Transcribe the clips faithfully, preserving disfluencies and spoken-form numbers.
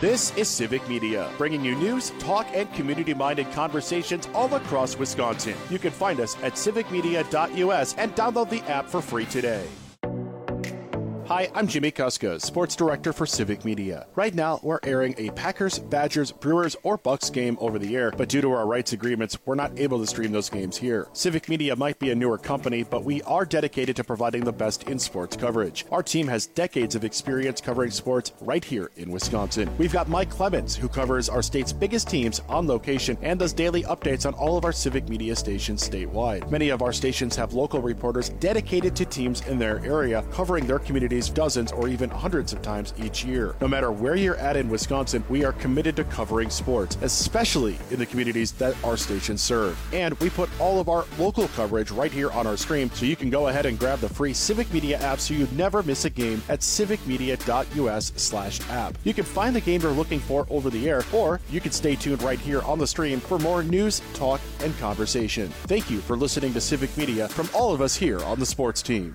This is Civic Media, bringing you news, talk, and community-minded conversations all across Wisconsin. You can find us at civic media dot U S and download the app for free today. Hi, I'm Jimmy Kuska, Sports Director for Civic Media. Right now, we're airing a Packers, Badgers, Brewers, or Bucks game over the air, but due to our rights agreements, we're not able to stream those games here. Civic Media might be a newer company, but we are dedicated to providing the best in sports coverage. Our team has decades of experience covering sports right here in Wisconsin. We've got Mike Clemens, who covers our state's biggest teams on location and does daily updates on all of our Civic Media stations statewide. Many of our stations have local reporters dedicated to teams in their area, covering their communities dozens or even hundreds of times each year. No matter where you're at in Wisconsin, we are committed to covering sports, especially in the communities that our stations serve. And we put all of our local coverage right here on our stream, so you can go ahead and grab the free Civic Media app so you never miss a game at civic media dot U S slash app. You can find the game you're looking for over the air, or you can stay tuned right here on the stream for more news, talk, and conversation. Thank you for listening to Civic Media from all of us here on the sports team.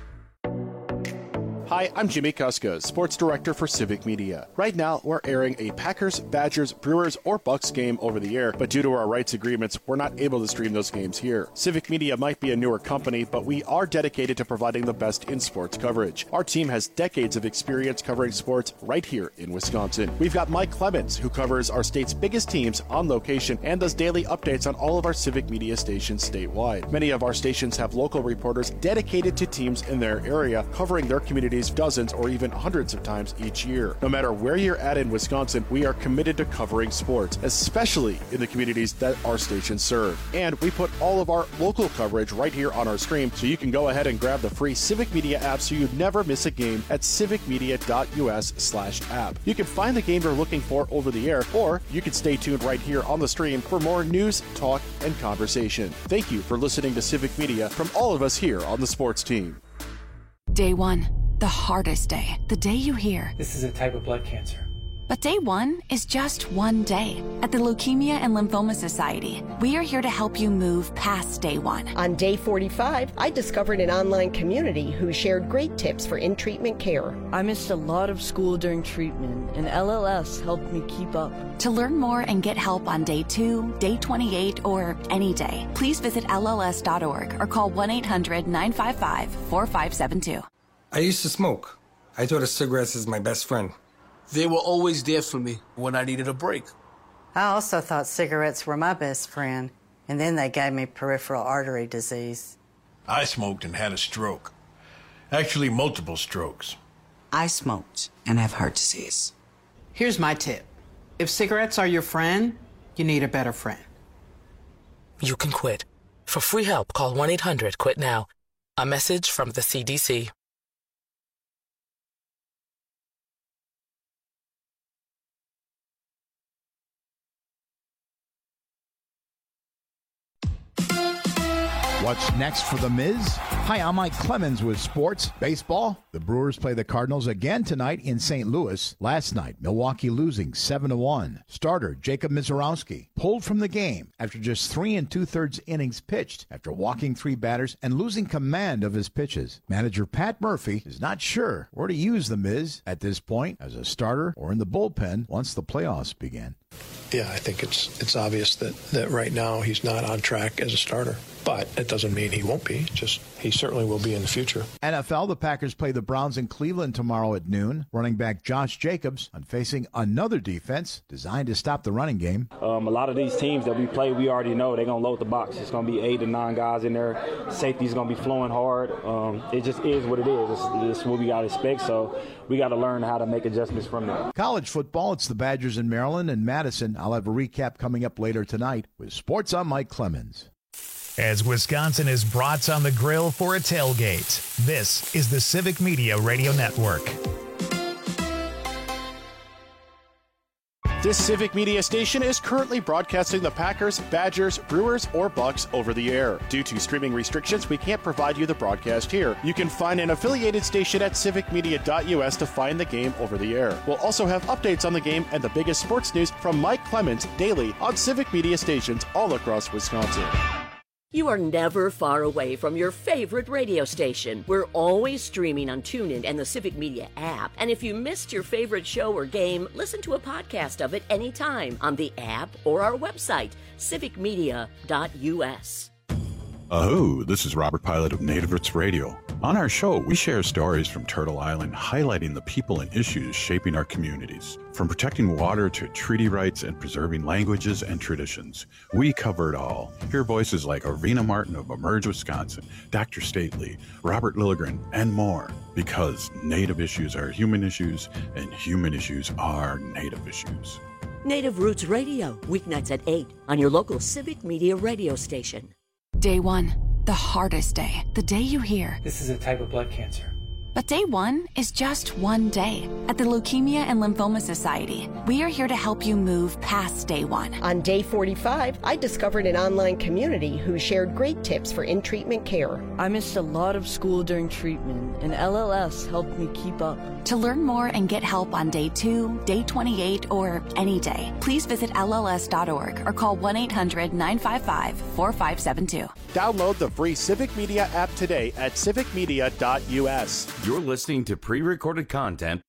Hi, I'm Jimmy Kuska, Sports Director for Civic Media. Right now, we're airing a Packers, Badgers, Brewers, or Bucks game over the air, but due to our rights agreements, we're not able to stream those games here. Civic Media might be a newer company, but we are dedicated to providing the best in sports coverage. Our team has decades of experience covering sports right here in Wisconsin. We've got Mike Clemens, who covers our state's biggest teams on location and does daily updates on all of our Civic Media stations statewide. Many of our stations have local reporters dedicated to teams in their area, covering their communities dozens or even hundreds of times each year. No matter where you're at in Wisconsin, we are committed to covering sports, especially in the communities that our stations serve. And we put all of our local coverage right here on our stream, so you can go ahead and grab the free Civic Media app so you never miss a game at civic media dot U S slash app. You can find the game you're looking for over the air, or you can stay tuned right here on the stream for more news, talk, and conversation. Thank you for listening to Civic Media from all of us here on the sports team. Day one. The hardest day. The day you hear, "This is a type of blood cancer." But day one is just one day. At the Leukemia and Lymphoma Society, we are here to help you move past day one. On day forty-five, I discovered an online community who shared great tips for in-treatment care. I missed a lot of school during treatment, and L L S helped me keep up. To learn more and get help on day two, day twenty-eight, or any day, please visit L L S dot org or call one eight hundred nine five five four five seven two. I used to smoke. I thought of cigarettes as my best friend. They were always there for me when I needed a break. I also thought cigarettes were my best friend, and then they gave me peripheral artery disease. I smoked and had a stroke. Actually, multiple strokes. I smoked and have heart disease. Here's my tip. If cigarettes are your friend, you need a better friend. You can quit. For free help, call one eight hundred quit now. A message from the C D C. What's next for The Miz? Hi, I'm Mike Clemens with sports. Baseball. The Brewers play the Cardinals again tonight in Saint Louis. Last night, Milwaukee losing seven to one. Starter Jacob Misiorowski pulled from the game after just three and two-thirds innings pitched after walking three batters and losing command of his pitches. Manager Pat Murphy is not sure where to use The Miz at this point, as a starter or in the bullpen once the playoffs begin. Yeah, I think it's it's obvious that, that right now he's not on track as a starter. But it doesn't mean he won't be. Just he certainly will be in the future. N F L, the Packers play the Browns in Cleveland tomorrow at noon. Running back Josh Jacobs on facing another defense designed to stop the running game. Um, a lot of these teams that we play, we already know they're going to load the box. It's going to be eight to nine guys in there. Safety's going to be flowing hard. Um, it just is what it is. It's, it's what we got to expect. So we got to learn how to make adjustments from there. College football, it's the Badgers in Maryland and Madison. I'll have a recap coming up later tonight with Sports. I'm Mike Clemens. As Wisconsin is brats on the grill for a tailgate, this is the Civic Media Radio Network. This Civic Media station is currently broadcasting the Packers, Badgers, Brewers, or Bucks over the air. Due to streaming restrictions, we can't provide you the broadcast here. You can find an affiliated station at civic media dot U S to find the game over the air. We'll also have updates on the game and the biggest sports news from Mike Clemens daily on Civic Media stations all across Wisconsin. You are never far away from your favorite radio station. We're always streaming on TuneIn and the Civic Media app. And if you missed your favorite show or game, listen to a podcast of it anytime on the app or our website, civic media dot u s. Aho, this is Robert Pilot of Native Roots Radio. On our show, we share stories from Turtle Island highlighting the people and issues shaping our communities. From protecting water to treaty rights and preserving languages and traditions, we cover it all. Hear voices like Arena Martin of Emerge, Wisconsin, Doctor Stately, Robert Lilligren, and more. Because Native issues are human issues, and human issues are Native issues. Native Roots Radio, weeknights at eight on your local Civic Media radio station. Day one, the hardest day, the day you hear, "This is a type of blood cancer." But day one is just one day. At the Leukemia and Lymphoma Society, we are here to help you move past day one. On day forty-five, I discovered an online community who shared great tips for in-treatment care. I missed a lot of school during treatment, and L L S helped me keep up. To learn more and get help on day two, day twenty-eight, or any day, please visit L L S dot org or call one eight hundred nine five five four five seven two. Download the free Civic Media app today at civic media dot u s. You're listening to pre-recorded content.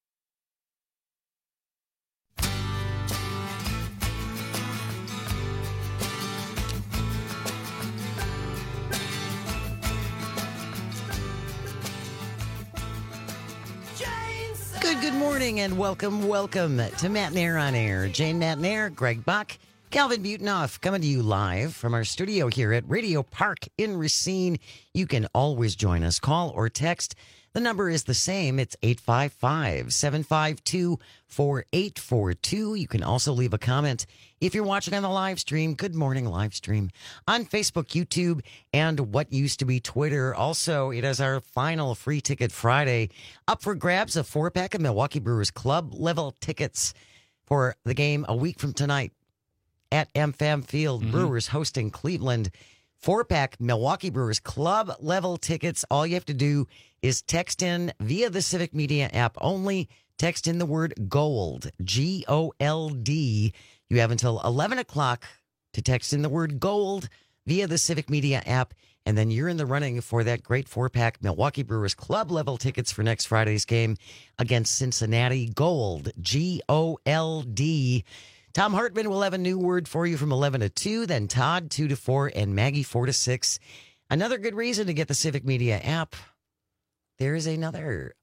Good, good morning and welcome, welcome to Matt Nair on Air. Jane Matt Nair, Greg Buck, Calvin Butenoff coming to you live from our studio here at Radio Park in Racine. You can always join us. Call or text. The number is the same. It's eight five five, seven five two, four eight four two. You can also leave a comment if you're watching on the live stream. Good morning, live stream on Facebook, YouTube, and what used to be Twitter. Also, it is our final Free Ticket Friday. Up for grabs, a four-pack of Milwaukee Brewers Club level tickets for the game a week from tonight at M FAM Field. Mm-hmm. Brewers hosting Cleveland. Four-pack Milwaukee Brewers Club level tickets. All you have to do is text in via the Civic Media app only. Text in the word GOLD, G O L D. You have until eleven o'clock to text in the word GOLD via the Civic Media app, and then you're in the running for that great four-pack Milwaukee Brewers Club level tickets for next Friday's game against Cincinnati. GOLD, G O L D. Tom Hartman will have a new word for you from eleven to two, then Todd two to four, and Maggie four to six. Another good reason to get the Civic Media app. There is another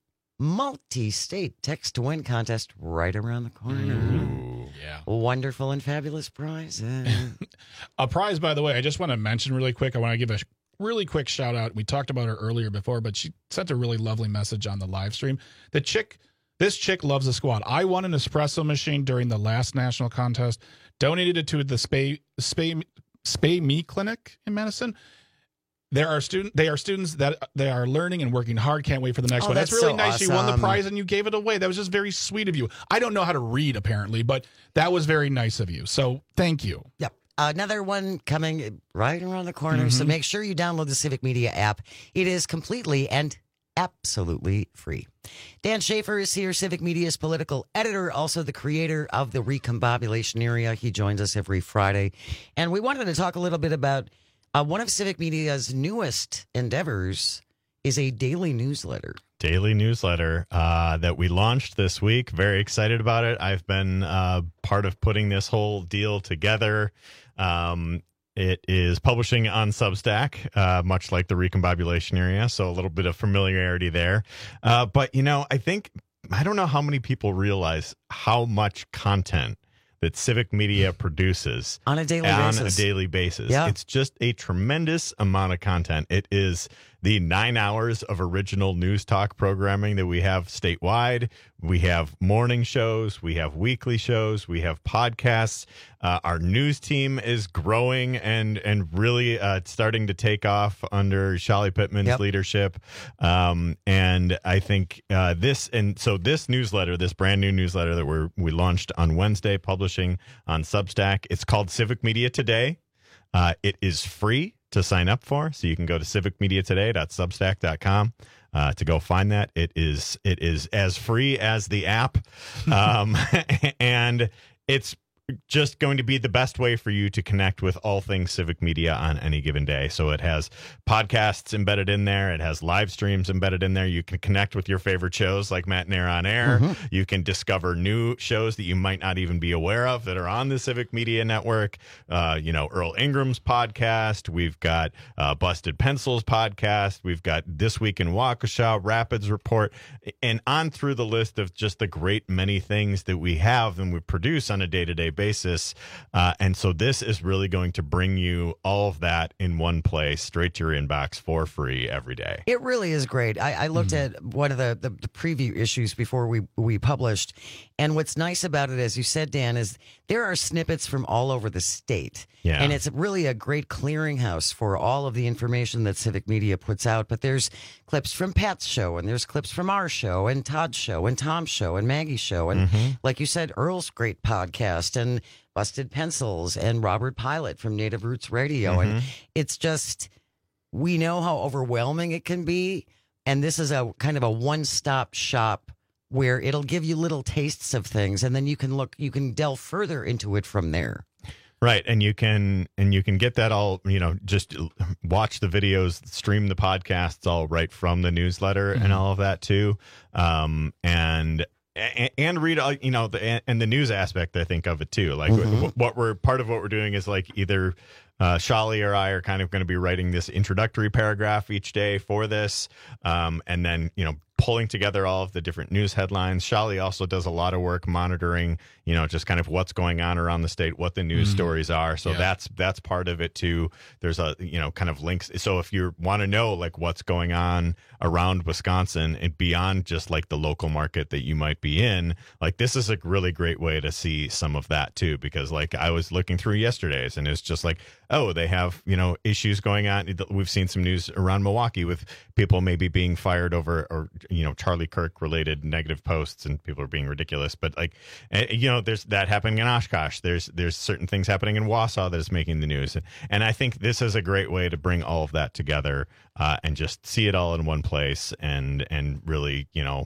multi-state text-to-win contest right around the corner. Ooh, yeah. Wonderful and fabulous prizes. A prize, by the way, I just want to mention really quick. I want to give a really quick shout-out. We talked about her earlier before, but she sent a really lovely message on the live stream. The chick... This chick loves the squad. I won an espresso machine during the last national contest, donated it to the Spay Spay Spay Me Clinic in Madison. There are student they are students that they are learning and working hard. Can't wait for the next oh, one. That's, that's really so nice. awesome. You won the prize and you gave it away. That was just very sweet of you. I don't know how to read apparently, but that was very nice of you. So thank you. Yep. Another one coming right around the corner. Mm-hmm. So make sure you download the Civic Media app. It is completely and absolutely free. Dan Schaefer is here, Civic Media's political editor, also the creator of the Recombobulation Area. He joins us every Friday. And we wanted to talk a little bit about uh, one of Civic Media's newest endeavors is a daily newsletter. Daily newsletter uh, that we launched this week. Very excited about it. I've been uh, part of putting this whole deal together. Um, It is publishing on Substack, uh, much like the Recombobulation Area, so a little bit of familiarity there. Uh, but, you know, I think, I don't know how many people realize how much content that Civic Media produces on a daily on basis. a daily basis. Yeah. It's just a tremendous amount of content. It is the nine hours of original news talk programming that we have statewide. We have morning shows. We have weekly shows. We have podcasts. Uh, our news team is growing and and really uh, starting to take off under Shali Pittman's Yep. leadership. Um, and I think uh, this and so this newsletter, this brand new newsletter that we we launched on Wednesday, publishing on Substack. It's called Civic Media Today. Uh, it is free to sign up for, so you can go to civic media today dot substack dot com uh, to go find that. It is it is as free as the app, um, and it's just going to be the best way for you to connect with all things civic media on any given day. So it has podcasts embedded in there. It has live streams embedded in there. You can connect with your favorite shows like Matt and Air on Air. Mm-hmm. You can discover new shows that you might not even be aware of that are on the Civic Media Network. Uh, you know, Earl Ingram's podcast. We've got uh, Busted Pencils podcast. We've got This Week in Waukesha, Rapids Report, and on through the list of just the great many things that we have and we produce on a day-to-day basis. Uh, and so this is really going to bring you all of that in one place, straight to your inbox for free every day. It really is great. I, I looked mm-hmm. at one of the, the, the preview issues before we, we published. And what's nice about it, as you said, Dan, is there are snippets from all over the state. Yeah. And it's really a great clearinghouse for all of the information that Civic Media puts out. But there's clips from Pat's show, and there's clips from our show, and Todd's show, and Tom's show, and Maggie's show. And mm-hmm. like you said, Earl's great podcast, and Busted Pencils, and Robert Pilot from Native Roots Radio. Mm-hmm. And it's just, we know how overwhelming it can be. And this is a kind of a one-stop shop where it'll give you little tastes of things, and then you can look, you can delve further into it from there. Right, and you can and you can get that all, you know, just watch the videos, stream the podcasts all right from the newsletter mm-hmm. and all of that too, um, and and read, you know, the and the news aspect, I think, of it too. Like mm-hmm. what we're part of what we're doing is like either uh, Shali or I are kind of going to be writing this introductory paragraph each day for this, um, and then you know. pulling together all of the different news headlines. Shali also does a lot of work monitoring, you know, just kind of what's going on around the state, what the news mm. stories are. So yeah. that's that's part of it too. There's a, you know, kind of links. So if you want to know like what's going on around Wisconsin and beyond just like the local market that you might be in, like this is a really great way to see some of that too, because like I was looking through yesterday's and it's just like, oh, they have, you know, issues going on. We've seen some news around Milwaukee with people maybe being fired over, or, you know, Charlie Kirk related negative posts, and people are being ridiculous. But like, you know, there's that happening in Oshkosh. There's there's certain things happening in Wausau that is making the news. And I think this is a great way to bring all of that together uh, and just see it all in one place and and really, you know,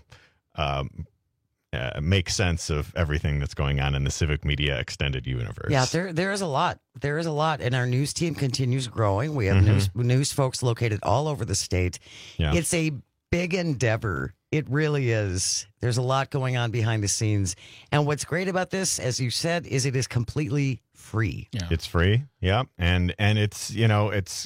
um, Uh, make sense of everything that's going on in the Civic Media extended universe. Yeah, there there is a lot. There is a lot, and our news team continues growing. We have Mm-hmm. news news folks located all over the state. Yeah. It's a big endeavor. It really is. There's a lot going on behind the scenes, and what's great about this, as you said, is it is completely free. Yeah. It's free. Yeah, and and it's, you know, it's.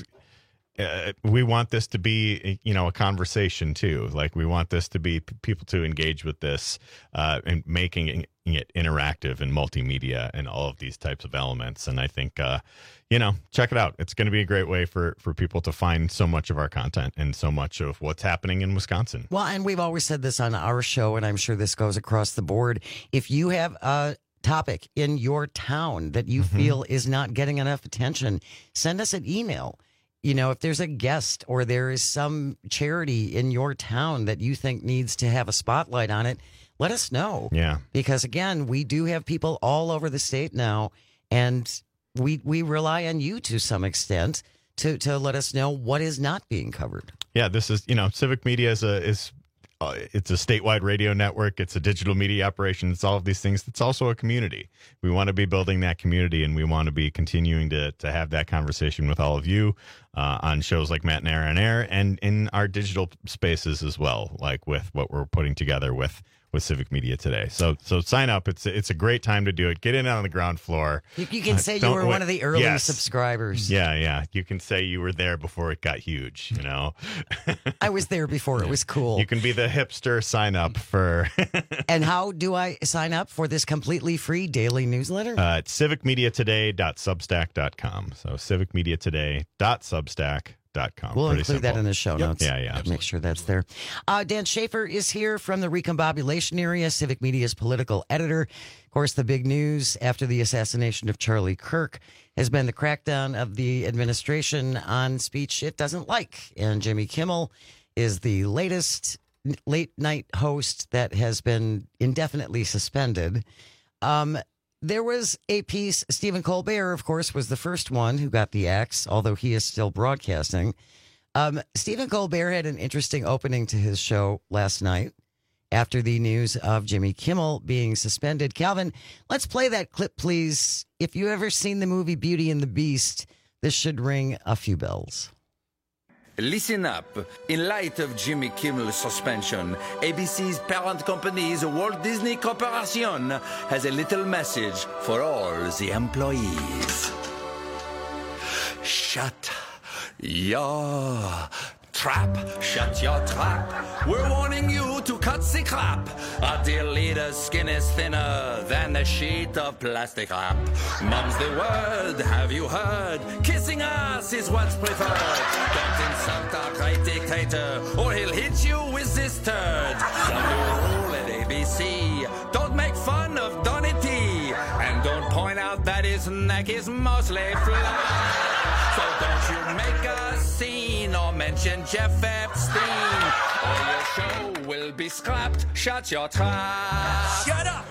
Uh, we want this to be, you know, a conversation too. Like we want this to be p- people to engage with this uh, and making it interactive and multimedia and all of these types of elements. And I think, uh, you know, check it out. It's going to be a great way for, for people to find so much of our content and so much of what's happening in Wisconsin. Well, and we've always said this on our show, and I'm sure this goes across the board. If you have a topic in your town that you Mm-hmm. feel is not getting enough attention, send us an email. You know, if there's a guest or there is some charity in your town that you think needs to have a spotlight on it, let us know. Yeah. Because, again, we do have people all over the state now, and we we rely on you to some extent to, to let us know what is not being covered. Yeah, this is, you know, Civic Media is a is uh, it's a statewide radio network. It's a digital media operation. It's all of these things. It's also a community. We want to be building that community, and we want to be continuing to to have that conversation with all of you uh, on shows like Matt and Air on Air, and in our digital spaces as well, like with what we're putting together with with Civic Media today. So so sign up. It's it's a great time to do it. Get in on the ground floor. You, you can Uh, say you don't were wait- one of the early Yes. subscribers. Yeah, yeah. You can say you were there before it got huge, you know. I was there before it was cool. You can be the hipster sign up for And how do I sign up for this completely free daily newsletter? uh, at civic media today dot substack dot com. So civic media today dot substack dot com. We'll Pretty include that simple. in the show Yep. notes. Yeah, yeah. Make sure that's there. Uh, Dan Schaefer is here from the Recombobulation area, Civic Media's political editor. Of course, the big news after the assassination of Charlie Kirk has been the crackdown of the administration on speech it doesn't like. And Jimmy Kimmel is the latest late night host that has been indefinitely suspended. Um, There was a piece, Stephen Colbert, of course, was the first one who got the axe, although he is still broadcasting. Um, Stephen Colbert had an interesting opening to his show last night, after the news of Jimmy Kimmel being suspended. Calvin, let's play that clip, please. If you've ever seen the movie Beauty and the Beast, this should ring a few bells. Listen up. In light of Jimmy Kimmel's suspension, A B C's parent company's Walt Disney Corporation has a little message for all the employees. Shut your trap. Shut your trap. We're warning you to cut the crap. Our dear leader's skin is thinner than a sheet of plastic wrap. Mom's the word, have you heard? Kissing us is what's preferred. Don't insult our great dictator, or he'll hit you with this turd. The new rule at A B C, don't make fun of Donny T, and don't point out that his neck is mostly flat. So don't you make a scene or mention Jeff Epstein, or your show will be scrapped. Shut your trap. Shut up.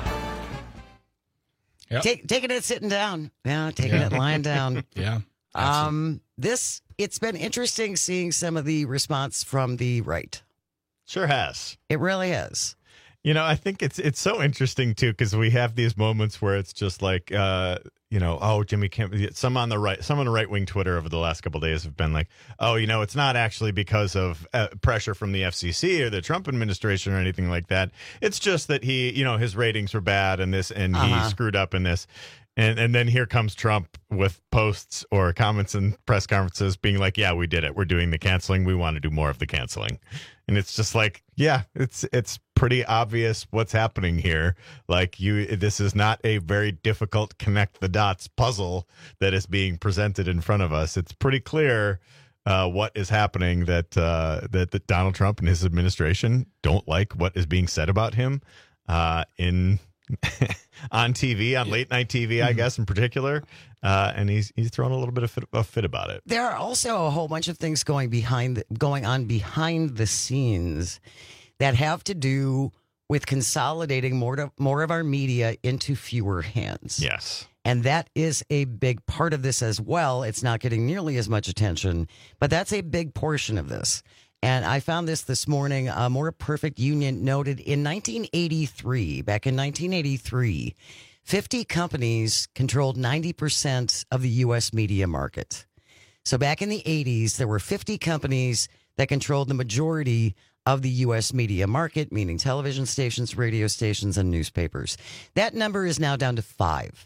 Yep. Take, taking it sitting down. Yeah, taking Yeah. it lying down. Yeah. Um, this, it's been interesting seeing some of the response from the right. Sure has. It really has. You know, I think it's it's so interesting too, because we have these moments where it's just like, uh, you know, oh, Jimmy Kimmel. Some on the right, some on the right wing Twitter over the last couple of days have been like, oh, you know, it's not actually because of uh, pressure from the F C C or the Trump administration or anything like that. It's just that he, you know, his ratings were bad and this, and Uh-huh. he screwed up in this. And and then here comes Trump with posts or comments and press conferences being like, yeah, we did it. We're doing the canceling. We want to do more of the canceling. And it's just like, yeah, it's it's pretty obvious what's happening here. Like you, this is not a very difficult connect the dots puzzle that is being presented in front of us. It's pretty clear uh, what is happening, that, uh, that that Donald Trump and his administration don't like what is being said about him uh, in on T V, on late night T V, I guess, in particular. Uh, and he's he's throwing a little bit of fit, a fit about it. There are also a whole bunch of things going behind, the, going on behind the scenes that have to do with consolidating more to, more of our media into fewer hands. Yes. And that is a big part of this as well. It's not getting nearly as much attention, but that's a big portion of this. And I found this this morning. A More Perfect Union noted in nineteen eighty-three, back in nineteen eighty-three, fifty companies controlled ninety percent of the U S media market. So back in the eighties, there were fifty companies that controlled the majority of the U S media market, meaning television stations, radio stations, and newspapers. That number is now down to five.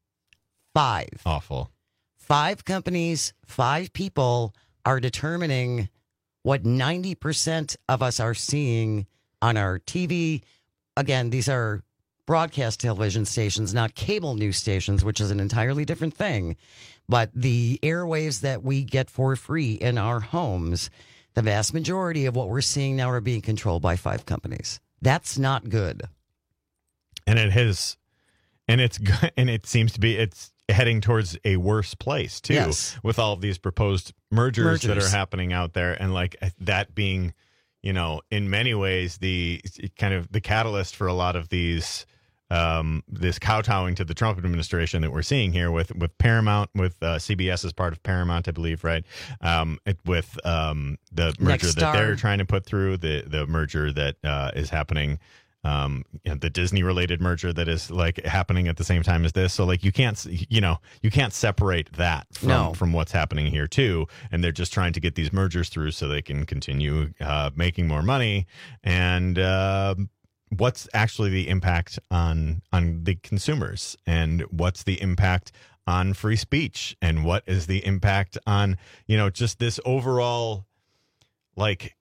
Five. Awful. Five companies, five people are determining what ninety percent of us are seeing on our T V. Again, these are broadcast television stations, not cable news stations, which is an entirely different thing. But the airwaves that we get for free in our homes, the vast majority of what we're seeing now are being controlled by five companies. That's not good. And it has, and it's, and it seems to be, it's heading towards a worse place too, Yes. with all of these proposed mergers, Mergers. that are happening out there, and like that being, you know, in many ways the kind of the catalyst for a lot of these, um, this kowtowing to the Trump administration that we're seeing here with with Paramount, with uh, C B S as part of Paramount, I believe, right? Um, it, with um, the merger Nexstar. that they're trying to put through, the the merger that uh, is happening. Um, you know, the Disney related merger that is like happening at the same time as this. So like you can't, you know, you can't separate that from, No. from what's happening here too. And they're just trying to get these mergers through so they can continue uh, making more money. And uh, what's actually the impact on on the consumers, and what's the impact on free speech, and what is the impact on, you know, just this overall like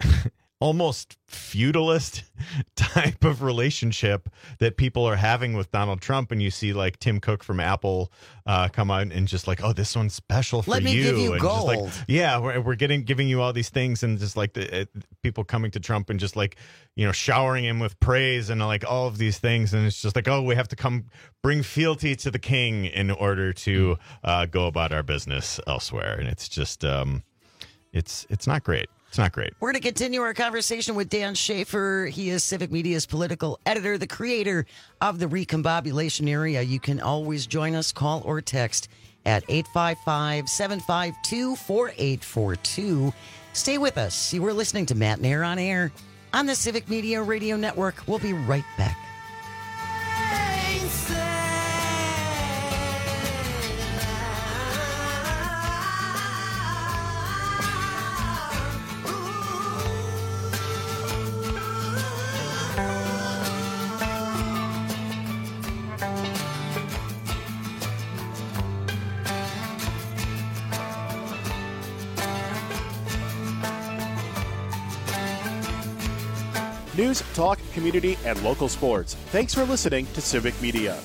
almost feudalist type of relationship that people are having with Donald Trump. And you see like Tim Cook from Apple uh, come out and just like, oh, this one's special for Let me you. give you and just like, gold. yeah, we're, we're getting giving you all these things, and just like the uh, people coming to Trump and just like, you know, showering him with praise and like all of these things. And it's just like, oh, we have to come bring fealty to the king in order to uh, go about our business elsewhere. And it's just, um, it's it's not great. It's not great. We're going to continue our conversation with Dan Schaefer. He is Civic Media's political editor, the creator of the Recombobulation Area. You can always join us, call or text at eight five five, seven five two, four eight four two. Stay with us. You were listening to Matt Nair on Air on the Civic Media Radio Network. We'll be right back. News, talk, community, and local sports. Thanks for listening to Civic Media.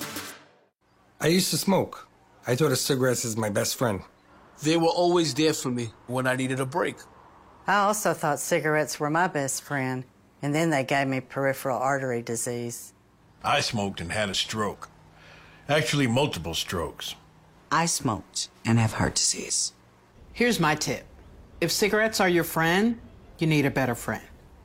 I used to smoke. I thought of cigarettes as my best friend. They were always there for me when I needed a break. I also thought cigarettes were my best friend, and then they gave me peripheral artery disease. I smoked and had a stroke. Actually, multiple strokes. I smoked and have heart disease. Here's my tip. If cigarettes are your friend, you need a better friend.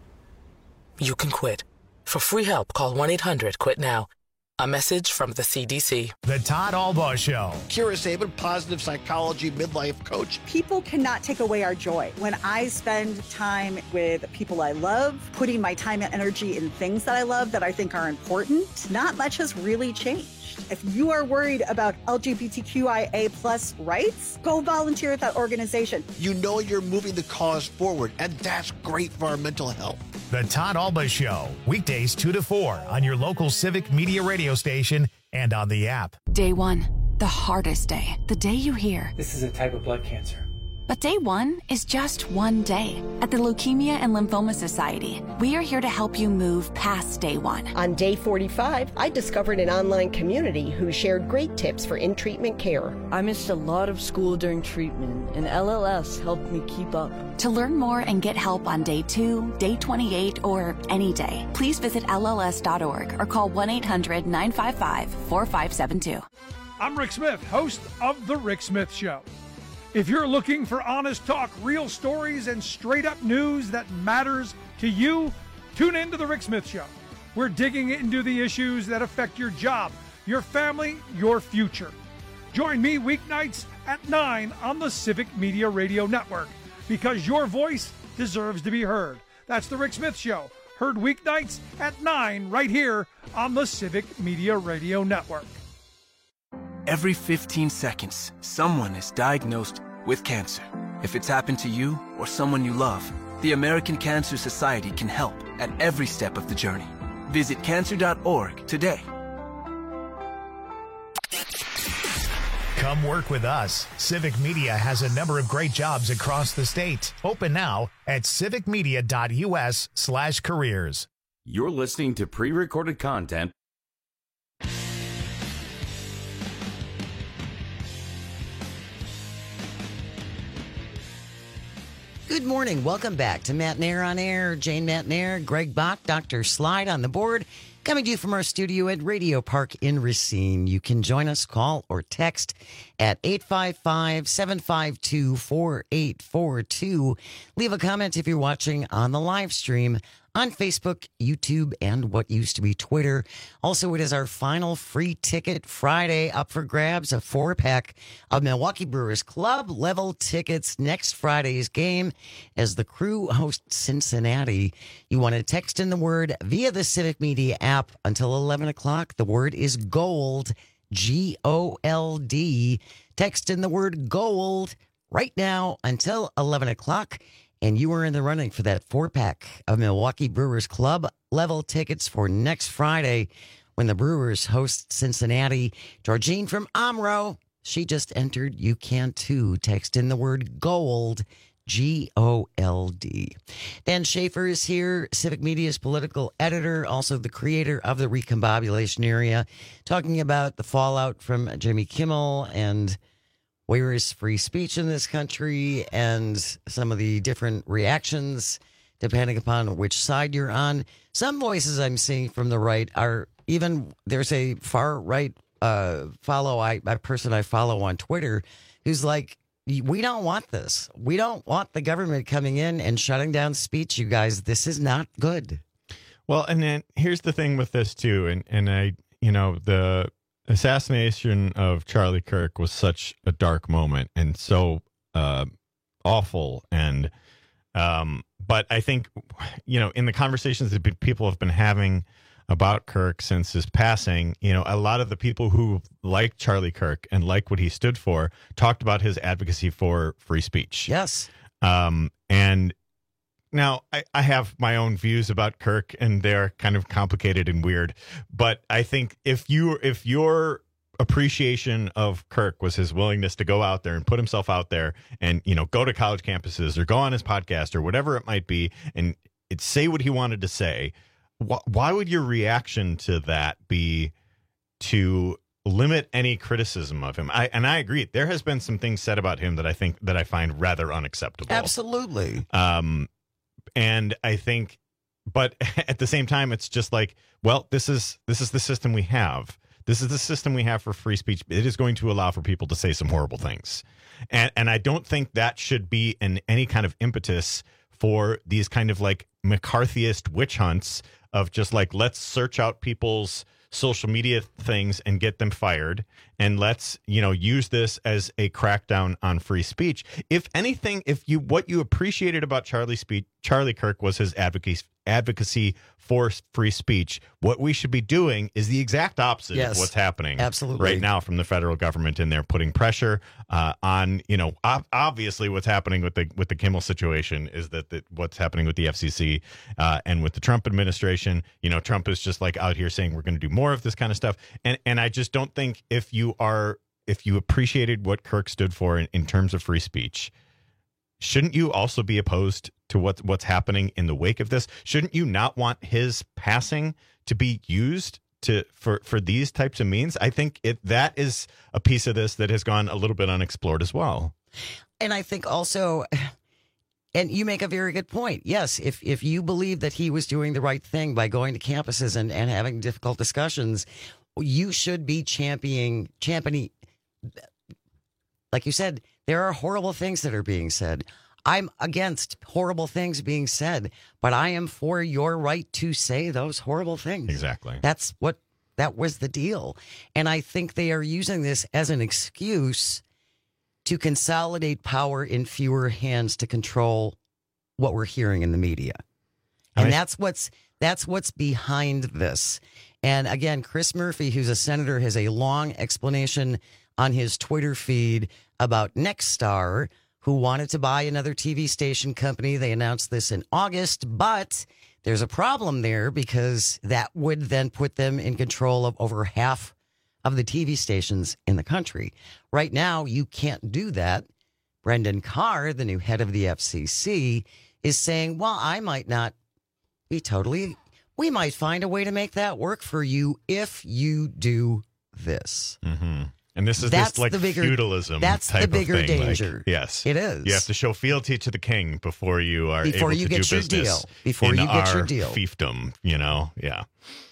You can quit. For free help, call one eight hundred quit now. A message from the C D C. The Todd Albaugh Show. Kira Sabin, positive psychology midlife coach. People cannot take away our joy. When I spend time with people I love, putting my time and energy in things that I love that I think are important, not much has really changed. If you are worried about L G B T Q I A plus rights, go volunteer at that organization. You know you're moving the cause forward, and that's great for our mental health. The Todd Albaugh Show, weekdays two to four on your local Civic Media radio station and on the app. Day one, the hardest day, the day you hear. This is a type of blood cancer. But day one is just one day. At the Leukemia and Lymphoma Society, we are here to help you move past day one. On day forty-five, I discovered an online community who shared great tips for in-treatment care. I missed a lot of school during treatment, and L L S helped me keep up. To learn more and get help on day two, day twenty-eight, or any day, please visit L L S dot org or call one eight hundred nine five five four five seven two. I'm Rick Smith, host of The Rick Smith Show. If you're looking for honest talk, real stories, and straight-up news that matters to you, tune in to The Rick Smith Show. We're digging into the issues that affect your job, your family, your future. Join me weeknights at nine on the Civic Media Radio Network, because your voice deserves to be heard. That's The Rick Smith Show, heard weeknights at nine right here on the Civic Media Radio Network. Every fifteen seconds, someone is diagnosed with cancer. If it's happened to you or someone you love, the American Cancer Society can help at every step of the journey. Visit cancer dot org today. Come work with us. Civic Media has a number of great jobs across the state. Open now at civic media dot U S slash careers. You're listening to pre-recorded content. Good morning. Welcome back to Matt Nair on Air. Jane Matt Nair, Greg Bach, Doctor Slide on the board. Coming to you from our studio at Radio Park in Racine. You can join us, call or text at eight five five, seven five two, four eight four two. Leave a comment if you're watching on the live stream on Facebook, YouTube, and what used to be Twitter. Also, it is our final free ticket Friday up for grabs, a four-pack of Milwaukee Brewers Club level tickets next Friday's game as the Crew hosts Cincinnati. You want to text in the word via the Civic Media app until eleven o'clock. The word is GOLD, G O L D. Text in the word GOLD right now until eleven o'clock. And you are in the running for that four-pack of Milwaukee Brewers Club level tickets for next Friday when the Brewers host Cincinnati. Georgine from Omro, she just entered. You can too. Text in the word GOLD, G O L D. Dan Schaefer is here, Civic Media's political editor, also the creator of the Recombobulation Area, talking about the fallout from Jimmy Kimmel and where is free speech in this country and some of the different reactions depending upon which side you're on. Some voices I'm seeing from the right are even, there's a far right uh, follow, I, a person I follow on Twitter who's like, we don't want this. We don't want the government coming in and shutting down speech, you guys. This is not good. Well, and then here's the thing with this too. And, and I, you know, the assassination of Charlie Kirk was such a dark moment and so uh, awful. And um, but I think, you know, in the conversations that people have been having about Kirk since his passing, you know, a lot of the people who like Charlie Kirk and like what he stood for talked about his advocacy for free speech. Yes. Um, and now I, I have my own views about Kirk, and they're kind of complicated and weird. But I think if you if your appreciation of Kirk was his willingness to go out there and put himself out there and, you know, go to college campuses or go on his podcast or whatever it might be and it, say what he wanted to say, why would your reaction to that be to limit any criticism of him? I and I agree. There has been some things said about him that I think that I find rather unacceptable. Absolutely. Um, and I think, but at the same time, it's just like, well, this is this is the system we have. This is the system we have for free speech. It is going to allow for people to say some horrible things, and and I don't think that should be in any kind of impetus for these kind of like McCarthyist witch hunts of just like, let's search out people's social media things and get them fired. And let's, you know, use this as a crackdown on free speech. If anything, if you, what you appreciated about Charlie speech, Charlie Kirk was his advocacy, advocacy for free speech. What we should be doing is the exact opposite Yes, of what's happening absolutely. right now from the federal government, and they're putting pressure uh, on, you know, ob- obviously what's happening with the with the Kimmel situation is that the, what's happening with the F C C uh, and with the Trump administration. You know, Trump is just like out here saying we're going to do more of this kind of stuff, and and I just don't think if you are if you appreciated what Kirk stood for in, in terms of free speech, shouldn't you also be opposed to what, what's happening in the wake of this? Shouldn't you not want his passing to be used to for, for these types of means? I think it that is a piece of this that has gone a little bit unexplored as well. And I think also, and you make a very good point. Yes, if if you believe that he was doing the right thing by going to campuses and, and having difficult discussions, you should be championing, championing, like you said, there are horrible things that are being said. I'm against horrible things being said, but I am for your right to say those horrible things. Exactly. That's what, that was the deal. And I think they are using this as an excuse to consolidate power in fewer hands to control what we're hearing in the media. And I mean, that's what's, that's what's behind this. And again, Chris Murphy, who's a senator, has a long explanation on his Twitter feed about Nexstar, who wanted to buy another T V station company. They announced this in August, but there's a problem there because that would then put them in control of over half of the T V stations in the country. Right now, you can't do that. Brendan Carr, the new head of the F C C, is saying, well, I might not be totally, we might find a way to make that work for you if you do this. Mm-hmm. And this is That's this like the bigger, feudalism that's type the bigger of thing. danger. Like, yes, it is. You have to show fealty to the king before you are before able you to get do your business deal. Before in you get our your deal. fiefdom. You know, yeah.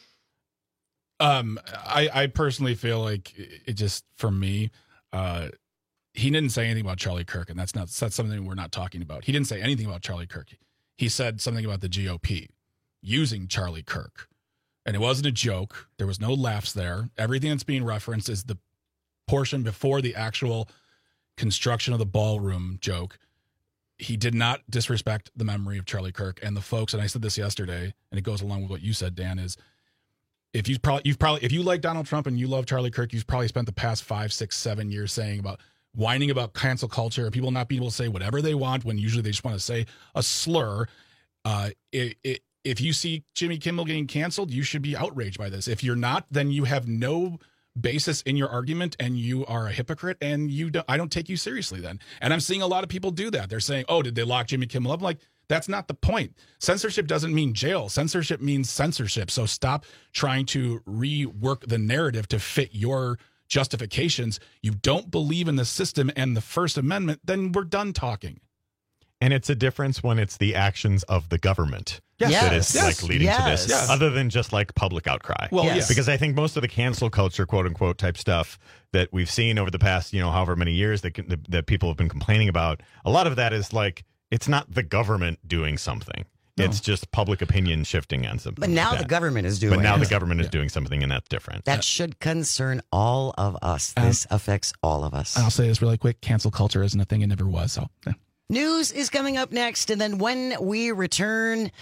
Um, I, I personally feel like it just, for me, uh, he didn't say anything about Charlie Kirk, and that's not that's something we're not talking about. He didn't say anything about Charlie Kirk. He said something about the G O P using Charlie Kirk, and it wasn't a joke. There was no laughs there. Everything that's being referenced is the portion before the actual construction of the ballroom joke. He did not disrespect the memory of Charlie Kirk, and the folks, and I said this yesterday, and it goes along with what you said, Dan, is if you probably you've probably if you like Donald Trump and you love Charlie Kirk, you've probably spent the past five, six, seven years saying about whining about cancel culture, people not being able to say whatever they want when usually they just want to say a slur. Uh, it, it, if you see Jimmy Kimmel getting canceled, you should be outraged by this. If you're not, then you have no basis in your argument and you are a hypocrite, and you don't, I don't take you seriously then. And I'm seeing a lot of people do that. They're saying, oh, did they lock Jimmy Kimmel up? I'm like, that's not the point. Censorship doesn't mean jail. Censorship means censorship. So stop trying to rework the narrative to fit your justifications. You don't believe in the system and the First Amendment, then we're done talking. And it's a difference when it's the actions of the government yes. that is yes. like leading yes. to this, yes. other than just like public outcry. Well, yes. Because I think most of the cancel culture, quote unquote, type stuff that we've seen over the past, you know, however many years that that people have been complaining about, a lot of that is like, it's not the government doing something. No. It's just public opinion shifting on something. But now like the government is doing But now it. the government is yeah. doing something, and that's different. That should concern all of us. This um, affects all of us. I'll say this really quick. Cancel culture isn't a thing. It never was. So. Yeah. News is coming up next, and then when we return,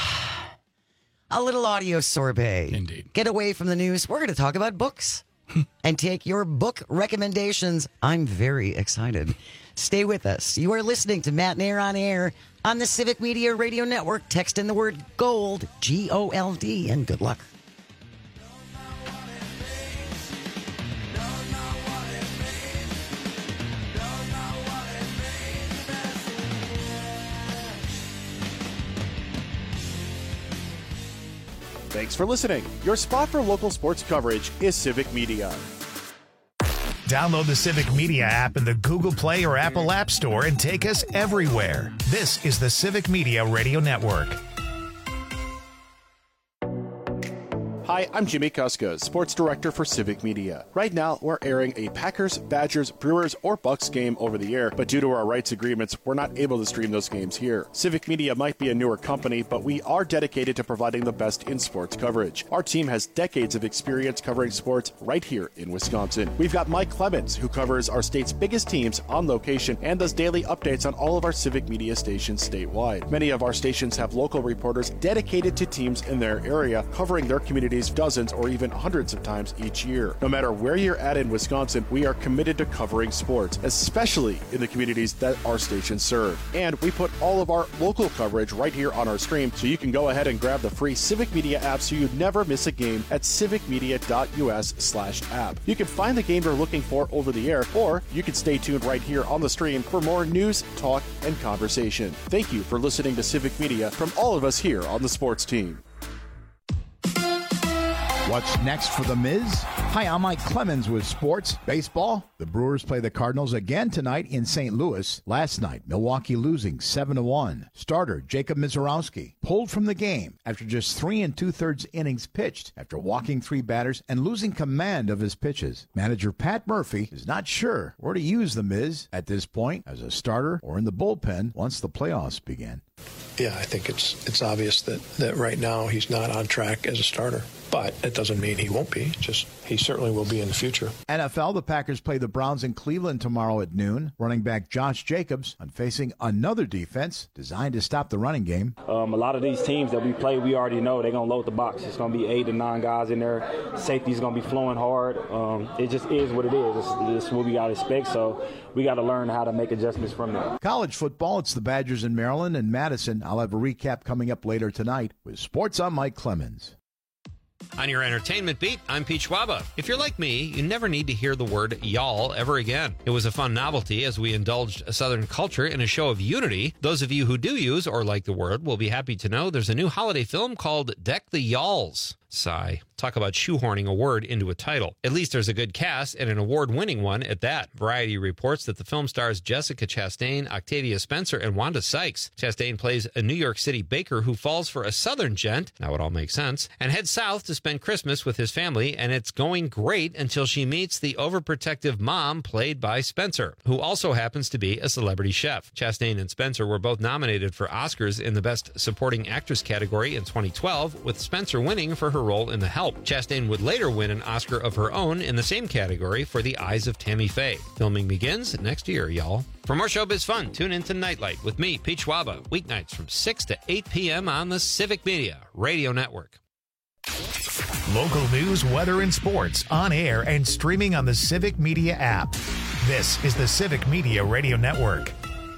a little audio sorbet. Indeed. Get away from the news. We're going to talk about books and take your book recommendations. I'm very excited. Stay with us. You are listening to Matt Nair on Air on the Civic Media Radio Network. Text in the word GOLD, G O L D, and good luck. Thanks for listening. Your spot for local sports coverage is Civic Media. Download the Civic Media app in the Google Play or Apple App Store and take us everywhere. This is the Civic Media Radio Network. Hi, I'm Jimmy Kuska, Sports Director for Civic Media. Right now, we're airing a Packers, Badgers, Brewers, or Bucks game over the air, but due to our rights agreements, we're not able to stream those games here. Civic Media might be a newer company, but we are dedicated to providing the best in sports coverage. Our team has decades of experience covering sports right here in Wisconsin. We've got Mike Clemens, who covers our state's biggest teams on location and does daily updates on all of our Civic Media stations statewide. Many of our stations have local reporters dedicated to teams in their area, covering their communities dozens or even hundreds of times each year. No matter where you're at in Wisconsin, we are committed to covering sports, especially in the communities that our stations serve. And we put all of our local coverage right here on our stream, so you can go ahead and grab the free Civic Media app so you never miss a game at civicmedia.us slash app. You can find the game you're looking for over the air, or you can stay tuned right here on the stream for more news, talk, and conversation. Thank you for listening to Civic Media from all of us here on the sports team. What's next for The Miz? Hi, I'm Mike Clemens with sports. Baseball. The Brewers play the Cardinals again tonight in Saint Louis. Last night, Milwaukee losing seven to one. Starter Jacob Mizorowski pulled from the game after just three and two-thirds innings pitched after walking three batters and losing command of his pitches. Manager Pat Murphy is not sure where to use The Miz at this point, as a starter or in the bullpen once the playoffs begin. Yeah, I think it's it's obvious that, that right now he's not on track as a starter. But it doesn't mean he won't be. Just he certainly will be in the future. N F L, the Packers play the Browns in Cleveland tomorrow at noon. Running back Josh Jacobs on facing another defense designed to stop the running game. Um, a lot of these teams that we play, we already know they're going to load the box. It's going to be eight to nine guys in there. Safety's going to be flowing hard. Um, it just is what it is. It's, it's what we got to expect. So we got to learn how to make adjustments from that. College football, it's the Badgers in Maryland and Madison. I'll have a recap coming up later tonight with Sports. I'm Mike Clemens. On your entertainment beat, I'm Pete Schwaba. If you're like me, you never need to hear the word y'all ever again. It was a fun novelty as we indulged a Southern culture in a show of unity. Those of you who do use or like the word will be happy to know there's a new holiday film called Deck the Y'alls. Sigh. Talk about shoehorning a word into a title. At least there's a good cast and an award-winning one at that. Variety reports that the film stars Jessica Chastain, Octavia Spencer, and Wanda Sykes. Chastain plays a New York City baker who falls for a Southern gent, now it all makes sense, and heads south to spend Christmas with his family, and it's going great until she meets the overprotective mom played by Spencer, who also happens to be a celebrity chef. Chastain and Spencer were both nominated for Oscars in the Best Supporting Actress category in twenty twelve, with Spencer winning for her role in The Help. Chastain would later win an Oscar of her own in the same category for The Eyes of Tammy Faye. Filming begins next year, y'all. For more showbiz fun, tune in to Nightlight with me, Pete Schwaba, weeknights from six to eight p.m. on the Civic Media Radio Network. Local news, weather, and sports on air and streaming on the Civic Media app. This is the Civic Media Radio Network.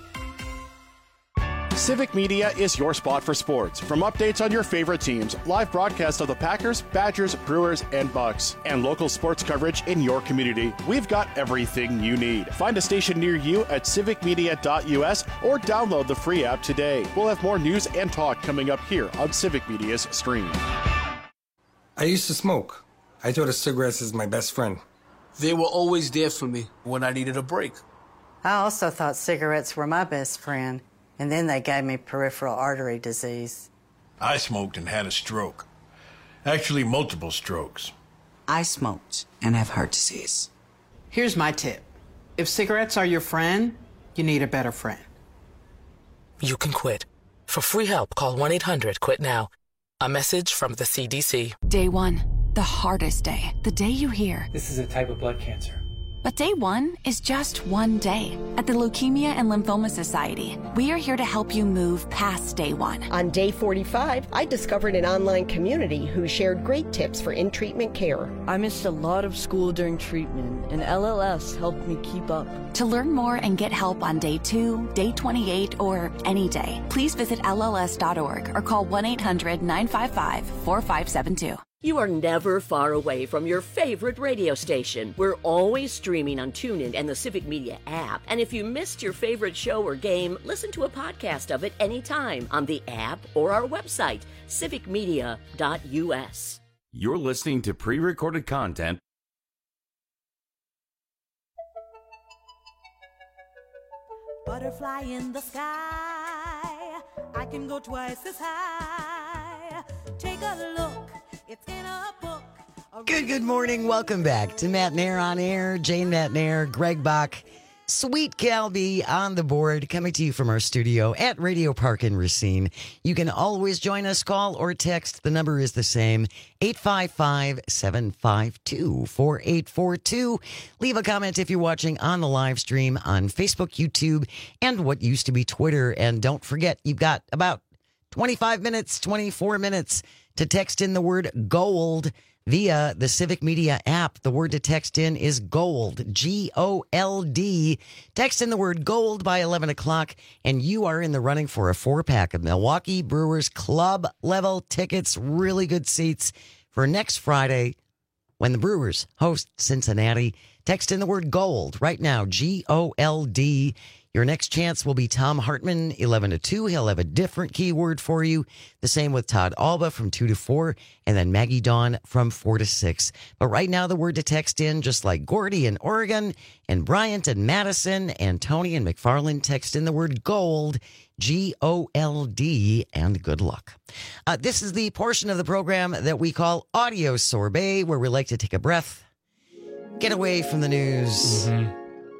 Civic Media is your spot for sports. From updates on your favorite teams, live broadcasts of the Packers, Badgers, Brewers, and Bucks, and local sports coverage in your community, we've got everything you need. Find a station near you at civic media dot u s or download the free app today. We'll have more news and talk coming up here on Civic Media's stream. I used to smoke. I thought of cigarettes as my best friend. They were always there for me when I needed a break. I also thought cigarettes were my best friend. And then they gave me peripheral artery disease. I smoked and had a stroke. Actually, multiple strokes. I smoked and have heart disease. Here's my tip. If cigarettes are your friend, you need a better friend. You can quit. For free help, call one eight hundred quit now. A message from the C D C. Day one, the hardest day. The day you hear, this is a type of blood cancer. But day one is just one day. At the Leukemia and Lymphoma Society, we are here to help you move past day one. On day forty-five, I discovered an online community who shared great tips for in-treatment care. I missed a lot of school during treatment, and L L S helped me keep up. To learn more and get help on day two, day twenty-eight, or any day, please visit L L S dot org or call one eight hundred nine five five four five seven two. You are never far away from your favorite radio station. We're always streaming on TuneIn and the Civic Media app. And if you missed your favorite show or game, listen to a podcast of it anytime on the app or our website, civic media dot U S. You're listening to pre-recorded content. Butterfly in the sky, I can go twice as high. Take a look. It's in a book. Good, good morning. Welcome back to Matt Nair on Air. Jane Matt Nair, Greg Bach, Sweet Calby on the board, coming to you from our studio at Radio Park in Racine. You can always join us, call or text. The number is the same, eight five five, seven five two, four eight four two. Leave a comment if you're watching on the live stream on Facebook, YouTube, and what used to be Twitter. And don't forget, you've got about twenty-five minutes, twenty-four minutes to text in the word GOLD via the Civic Media app. The word to text in is GOLD, G O L D. Text in the word GOLD by eleven o'clock, and you are in the running for a four-pack of Milwaukee Brewers club-level tickets, really good seats for next Friday when the Brewers host Cincinnati. Text in the word GOLD right now, G O L D. Your next chance will be Tom Hartman, eleven to two. He'll have a different keyword for you. The same with Todd Alba from two to four, and then Maggie Dawn from four to six. But right now, the word to text in, just like Gordy in Oregon, and Bryant and Madison, and Tony and McFarland, text in the word GOLD, G O L D, and good luck. Uh, this is the portion of the program that we call Audio Sorbet, where we like to take a breath, get away from the news. Mm-hmm.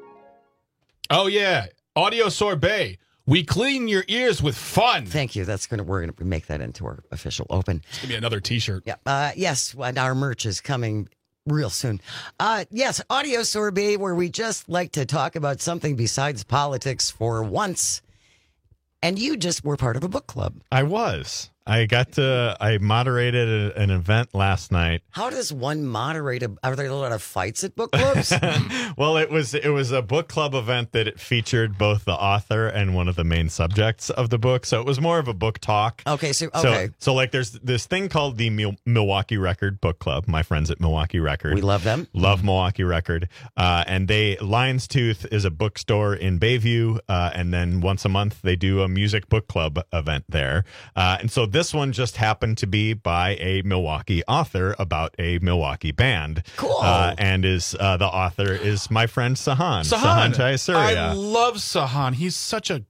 Oh, yeah. Audio Sorbet. We clean your ears with fun. Thank you. That's gonna we're gonna make that into our official open. It's gonna be another T-shirt. Yeah. Uh, yes, and our merch is coming real soon. Uh, yes, Audio Sorbet, where we just like to talk about something besides politics for once. And you just were part of a book club. I was. I got to, I moderated a, an event last night. How does one moderate? A, are there a lot of fights at book clubs? Well, it was it was a book club event that it featured both the author and one of the main subjects of the book. So it was more of a book talk. Okay, so okay, so, so like there's this thing called the Mil- Milwaukee Record Book Club. My friends at Milwaukee Record, we love them. Love mm-hmm. Milwaukee Record, uh, and they Lion's Tooth is a bookstore in Bayview, uh, and then once a month they do a music book club event there, uh, and so. This one just happened to be by a Milwaukee author about a Milwaukee band. Cool. Uh, and is uh, the author is my friend Sahan. Sahan. Sahan Jayasuriya. I love Sahan. He's such a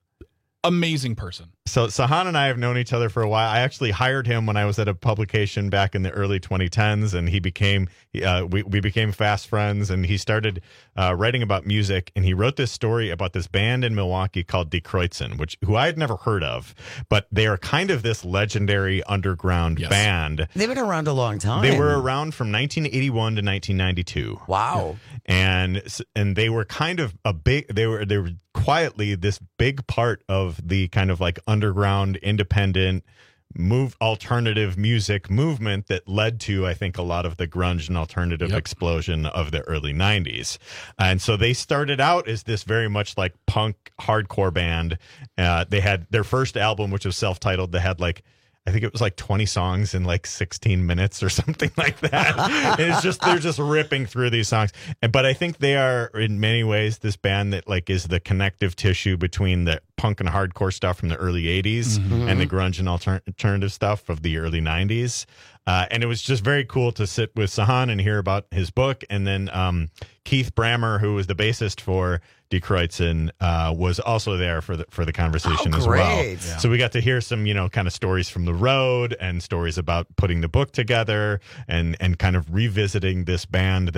amazing person. So Sahan and I have known each other for a while. I actually hired him when I was at a publication back in the early twenty tens, and he became uh, we we became fast friends. And he started uh, writing about music, and he wrote this story about this band in Milwaukee called Die Kreuzen, which who I had never heard of, but they are kind of this legendary underground yes. band. They've been around a long time. They were around from nineteen eighty-one to nineteen ninety-two. Wow. And and they were kind of a big. They were they were quietly this big part of the kind of like underground independent move alternative music movement that led to, I think, a lot of the grunge and alternative yep. explosion of the early nineties. And so they started out as this very much like punk hardcore band. Uh, they had their first album, which was self-titled. They had like I think it was like twenty songs in like sixteen minutes or something like that. It's just, they're just ripping through these songs. And, but I think they are in many ways this band that like is the connective tissue between the punk and hardcore stuff from the early eighties mm-hmm. and the grunge and alter- alternative stuff of the early nineties. Uh, and it was just very cool to sit with Sahan and hear about his book. And then um, Keith Brammer, who was the bassist for Die Kreuzen, uh, was also there for the for the conversation oh, as well. Yeah. So we got to hear some, you know, kind of stories from the road and stories about putting the book together and and kind of revisiting this band that,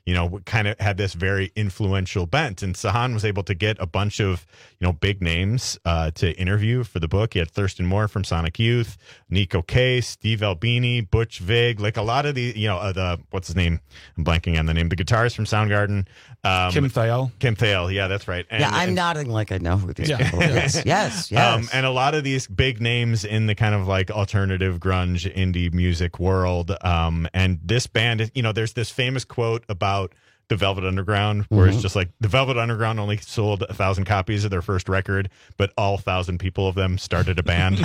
you know, kind of had this very influential bent. And Sahan was able to get a bunch of, you know, big names uh, to interview for the book. He had Thurston Moore from Sonic Youth, Nico Case, Steve Albini, Butch Vig, like a lot of the, you know, uh, the, what's his name? I'm blanking on the name. The guitarist from Soundgarden. Um, Kim Thayil. Kim Thayil, yeah, that's right. And, yeah, I'm and, nodding like I know who these Yeah. people are. Yes, yes, yes. Um, and a lot of these big names in the kind of like alternative grunge indie music world. Um, and this band, you know, there's this famous quote about the Velvet Underground where Mm-hmm. it's just like the Velvet Underground only sold a thousand copies of their first record, but all thousand people of them started a band.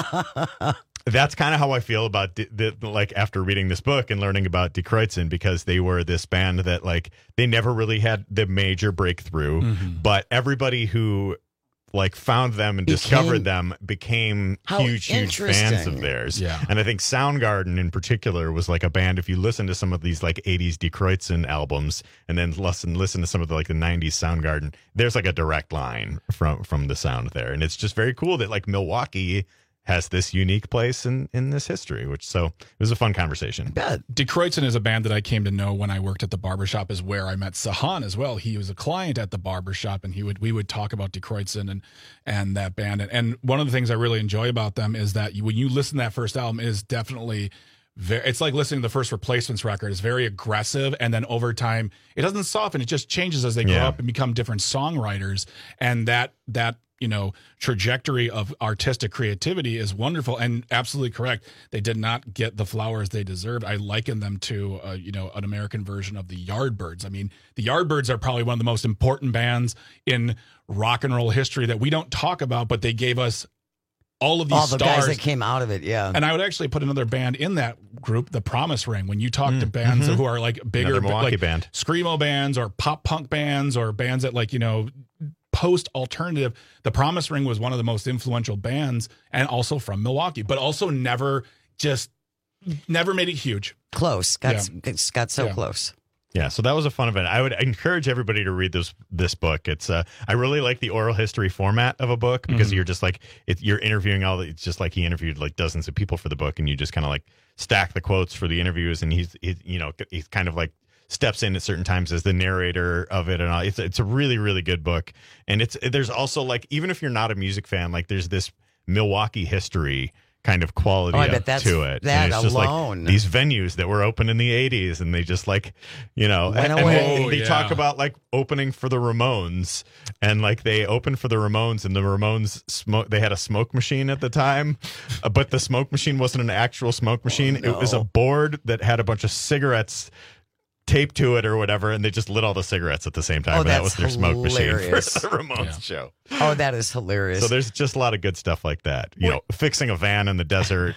That's kind of how I feel about the, the, like after reading this book and learning about Die Kreuzen, because they were this band that like they never really had the major breakthrough, Mm-hmm. but everybody who like found them and Became- discovered them became How huge, huge fans interesting. of theirs. Yeah. And I think Soundgarden in particular was like a band. If you listen to some of these like eighties Die Kreuzen albums and then listen listen to some of the like the nineties Soundgarden, there's like a direct line from from the sound there, and it's just very cool that like Milwaukee has this unique place in, in this history, which so it was a fun conversation. Die Kreuzen is a band that I came to know when I worked at the barbershop, is where I met Sahan as well. He was a client at the barbershop, and he would we would talk about Die Kreuzen and and that band. And, and one of the things I really enjoy about them is that you, when you listen to that first album, it is definitely very, it's like listening to the first Replacements record. It's very aggressive, and then over time it doesn't soften. It just changes as they grow Yeah. up and become different songwriters. And that that you know, trajectory of artistic creativity is wonderful and absolutely correct. They did not get the flowers they deserved. I liken them to, uh, you know, an American version of the Yardbirds. I mean, the Yardbirds are probably one of the most important bands in rock and roll history that we don't talk about, but they gave us all of these All the stars guys that came out of it, yeah. And I would actually put another band in that group, the Promise Ring. When you talk to bands mhm. who are like bigger, Another Milwaukee like band. screamo bands or pop punk bands or bands that like, you know, post alternative, the Promise Ring was one of the most influential bands, and also from Milwaukee, but also never just never made it huge. Close. Got, Yeah. It's got so Yeah. close. Yeah, so that was a fun event. I would encourage everybody to read this this book. It's uh, I really like the oral history format of a book because Mhm. you're just like it, you're interviewing all. The, it's just like he interviewed like dozens of people for the book, and you just kind of like stack the quotes for the interviews, and he's he, you know he's kind of like steps in at certain times as the narrator of it, and all. It's it's a really really good book, and it's there's also like even if you're not a music fan, like there's this Milwaukee history kind of quality Oh, I up bet that's- to it. that and it's just alone. like these venues that were open in the eighties, and they just like you know Went and, and away. they, Oh, they yeah. talk about like opening for the Ramones, and like they opened for the Ramones, and the Ramones smoke. They had a smoke machine at the time, uh, but the smoke machine wasn't an actual smoke machine. It was a no. board that had a bunch of cigarettes taped to it or whatever, and they just lit all the cigarettes at the same time. Oh, and that that's was their smoke machine hilarious. for the Ramones Yeah. show. Oh, that is hilarious. So there's just a lot of good stuff like that. You know, fixing a van in the desert.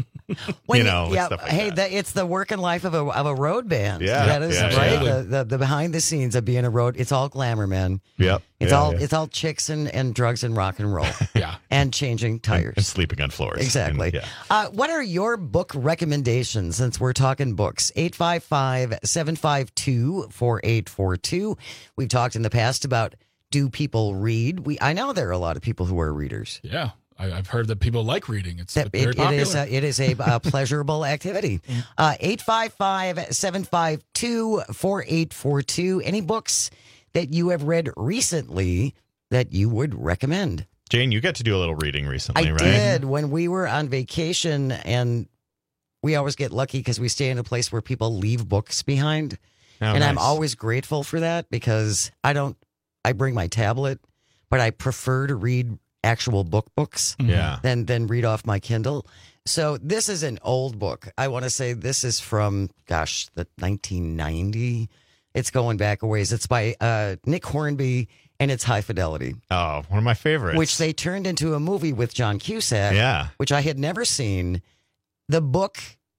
When you know, yeah, stuff like hey, that. the, it's the working life of a of a road band. Yeah, that is yeah, right. yeah. The, the the behind the scenes of being a road. It's all glamour, man. Yep. It's Yeah, all yeah. it's all chicks and, and drugs and rock and roll Yeah. and changing tires. and sleeping on floors. Exactly. And, yeah. Uh, what are your book recommendations since we're talking books? eight five five, seven five two, four eight four two. We've talked in the past about do people read? We I know there are a lot of people who are readers. Yeah. I, I've heard that people like reading. It's That very it, it popular. is a, it is a, uh pleasurable activity. Uh, eight five five, seven five two, four eight four two. Any books that you have read recently that you would recommend? Jane, you got to do a little reading recently, I right? did when we were on vacation, and we always get lucky because we stay in a place where people leave books behind. Oh, and I'm nice. always grateful for that because I don't, I bring my tablet, but I prefer to read actual book books Yeah. than, than read off my Kindle. So this is an old book. I want to say this is from, gosh, the nineteen ninety. It's going back a ways. It's by uh, Nick Hornby, and it's High Fidelity, Oh, one of my favorites. which they turned into a movie with John Cusack, Yeah. which I had never seen. The book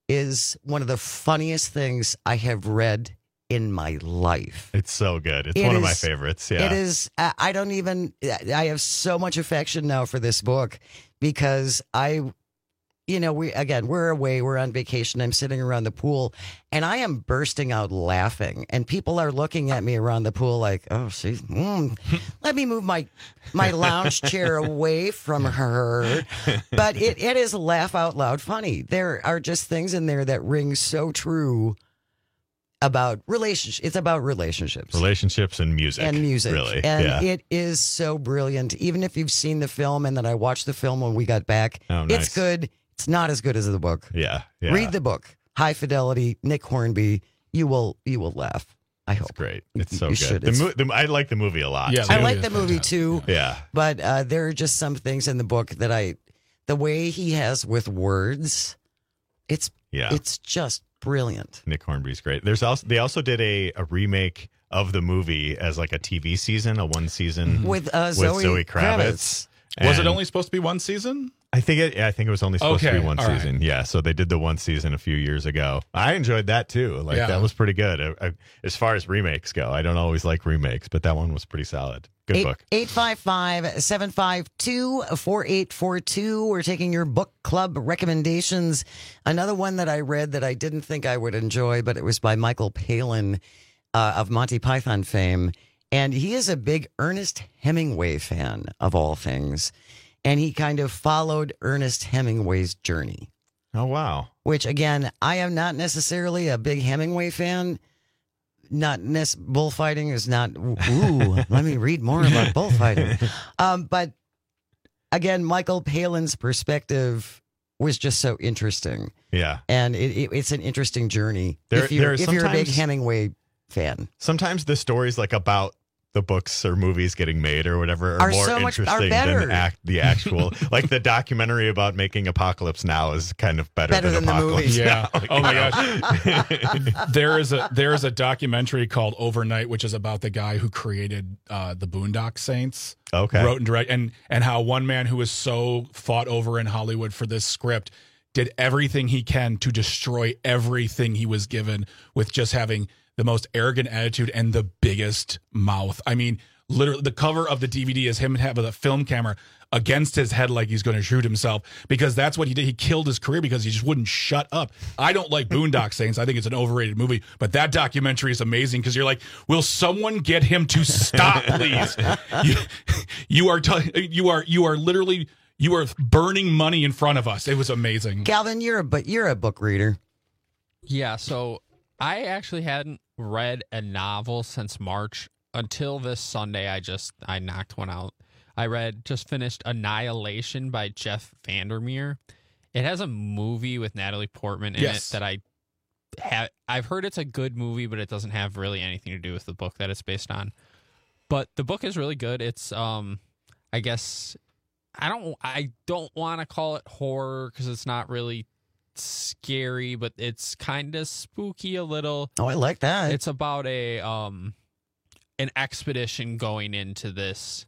is one of the funniest things I have read in my life. It's so good. It's It one of my is- favorites. Yeah. It is. I I don't even. I have so much affection now for this book because I, you know, we again we're away, we're on vacation. I'm sitting around the pool, and I am bursting out laughing, and people are looking at me around the pool like, "Oh, see, mm, let me move my my lounge chair away from her." But it it is laugh out loud funny. There are just things in there that ring so true. about relationship. It's about relationships, relationships and music, and music, really. And yeah. it is so brilliant. Even if you've seen the film, and then I watched the film when we got back, oh, nice. It's good. It's not as good as the book. Yeah, yeah. Read the book. High Fidelity, Nick Hornby. You will, you will laugh. I hope. It's great. It's so you good. Should. The It's, mo- the, I like the movie a lot. Yeah, I like the movie too. Yeah, but uh, there are just some things in the book that I, the way he has with words, it's yeah, it's just brilliant. Nick Hornby's great. There's also they also did a, a remake of the movie as like a T V season, a one season with, uh, with Zoe, Zoe Kravitz. Kravitz. Was it only supposed to be one season? I think it. Yeah, I think it was only supposed Okay, to be one all season. right. Yeah, so they did the one season a few years ago. I enjoyed that too. Like Yeah. that was pretty good. I, I, as far as remakes go, I don't always like remakes, but that one was pretty solid. Good Eight- book. eight five five, seven five two, four eight four two. We're taking your book club recommendations. Another one that I read that I didn't think I would enjoy, but it was by Michael Palin uh, of Monty Python fame. And he is a big Ernest Hemingway fan, of all things. And he kind of followed Ernest Hemingway's journey. Oh, wow. Which, again, I am not necessarily a big Hemingway fan. Not nec- bullfighting is not, ooh, let me read more about bullfighting. Um, but again, Michael Palin's perspective was just so interesting. Yeah. And it, it, it's an interesting journey There- if, you're, there are if you're a big sometimes- Hemingway fan. Sometimes the stories like about the books or movies getting made or whatever are, Are more so much- are interesting better. than act, the actual. Like the documentary about making Apocalypse Now is kind of better, Better than, than the Apocalypse movie. Yeah. Now. Oh my gosh. there is a there is a documentary called Overnight, which is about the guy who created uh, the Boondock Saints. Okay. Wrote and direct, and and how one man who was so fought over in Hollywood for this script did everything he can to destroy everything he was given with just having the most arrogant attitude and the biggest mouth. I mean, literally, the cover of the D V D is him having a film camera against his head like he's going to shoot himself, because that's what he did. He killed his career because he just wouldn't shut up. I don't like Boondock Saints. I think it's an overrated movie, but that documentary is amazing because you're like, will someone get him to stop, please? you, you are t- you are you are literally you are burning money in front of us. It was amazing. Calvin, you're a but you're a book reader. Yeah, so I actually hadn't read a novel since March until this Sunday. I just I knocked one out. I read just finished Annihilation by Jeff Vandermeer. It has a movie with Natalie Portman in Yes. it that I have. I've heard it's a good movie, but it doesn't have really anything to do with the book that it's based on. But the book is really good. It's um, I guess I don't I don't want to call it horror because it's not really scary, but it's kind of spooky a little. Oh, I like that. It's about a um an expedition going into this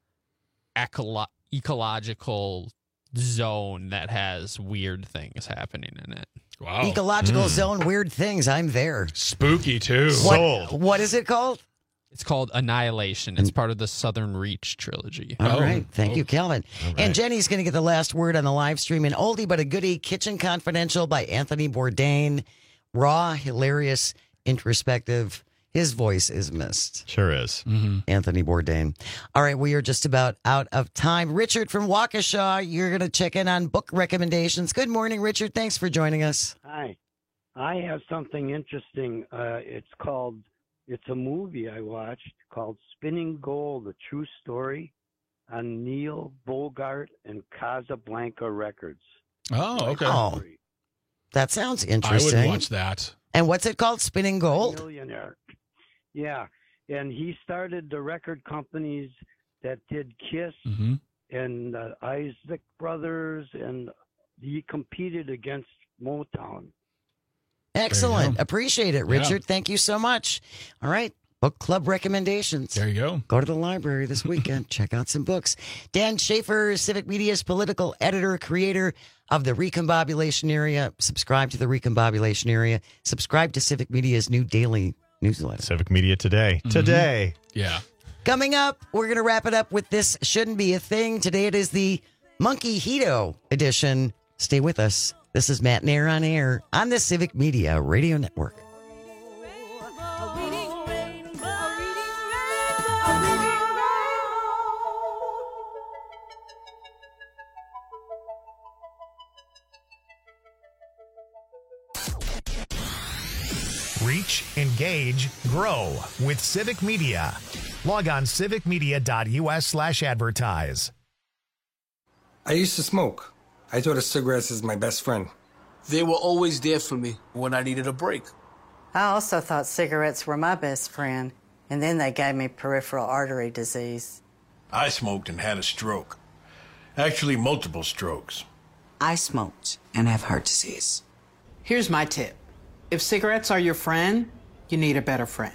ecolo- ecological zone that has weird things happening in it. Wow. Ecological zone, weird things. I'm there. Spooky too. What, what is it called? It's called Annihilation. It's part of the Southern Reach trilogy. All right. Thank Oh. you, Calvin. All right. And Jenny's going to get the last word on the live stream. An oldie but a goodie, Kitchen Confidential by Anthony Bourdain. Raw, hilarious, introspective. His voice is missed. Sure is. Mm-hmm. Anthony Bourdain. All right, we are just about out of time. Richard from Waukesha, you're going to check in on book recommendations. Good morning, Richard. Thanks for joining us. Hi. I have something interesting. Uh, it's called, it's a movie I watched called Spinning Gold, A True Story on Neil Bogart and Casablanca Records. Oh, okay. Oh, that sounds I interesting. would watch that. And what's it called? Spinning Gold? Millionaire. Yeah. And he started the record companies that did Kiss Mm-hmm. and uh, Isaac Brothers, and he competed against Motown. Excellent. go. Appreciate it, Richard. Thank you so much. All right. Book club recommendations. There you go. Go to the library this weekend. Check out some books. Dan Schaefer, Civic Media's political editor, creator of the Recombobulation Area. Subscribe to the Recombobulation Area. Subscribe to Civic Media's new daily newsletter. Civic Media Today. Mm-hmm. Today. Yeah. Coming up, we're going to wrap it up with This Shouldn't Be a Thing. Today it is the Monkey Hito edition. Stay with us. This is Matt Nair on Air on the Civic Media Radio Network. Reach Reach, engage, grow with Civic Media. Log on civicmedia.us slash advertise. I used to smoke. I thought of cigarettes as my best friend. They were always there for me when I needed a break. I also thought cigarettes were my best friend, and then they gave me peripheral artery disease. I smoked and had a stroke. Actually, multiple strokes. I smoked and have heart disease. Here's my tip. If cigarettes are your friend, you need a better friend.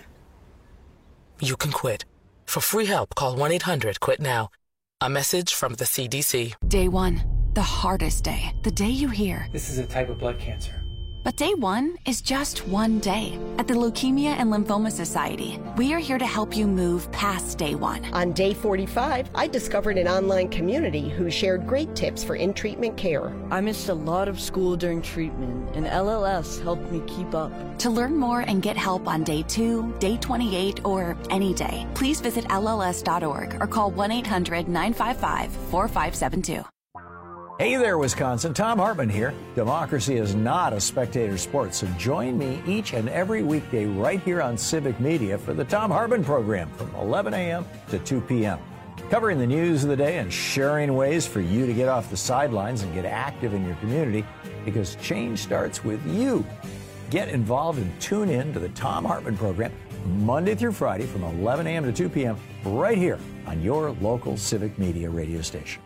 You can quit. For free help, call one eight hundred quit now. A message from the C D C. Day one, the hardest day. The day you hear. This is a type of blood cancer. But day one is just one day. At the Leukemia and Lymphoma Society, we are here to help you move past day one. On day forty-five, I discovered an online community who shared great tips for in-treatment care. I missed a lot of school during treatment, and L L S helped me keep up. To learn more and get help on day two, day twenty-eight, or any day, please visit L L S dot org or call one eight hundred nine five five four five seven two. Hey there, Wisconsin. Tom Hartman here. Democracy is not a spectator sport, so join me each and every weekday right here on Civic Media for the Tom Hartman program from eleven a.m. to two p.m. Covering the news of the day and sharing ways for you to get off the sidelines and get active in your community, because change starts with you. Get involved and tune in to the Tom Hartman program Monday through Friday from eleven a.m. to two p.m. right here on your local Civic Media radio station.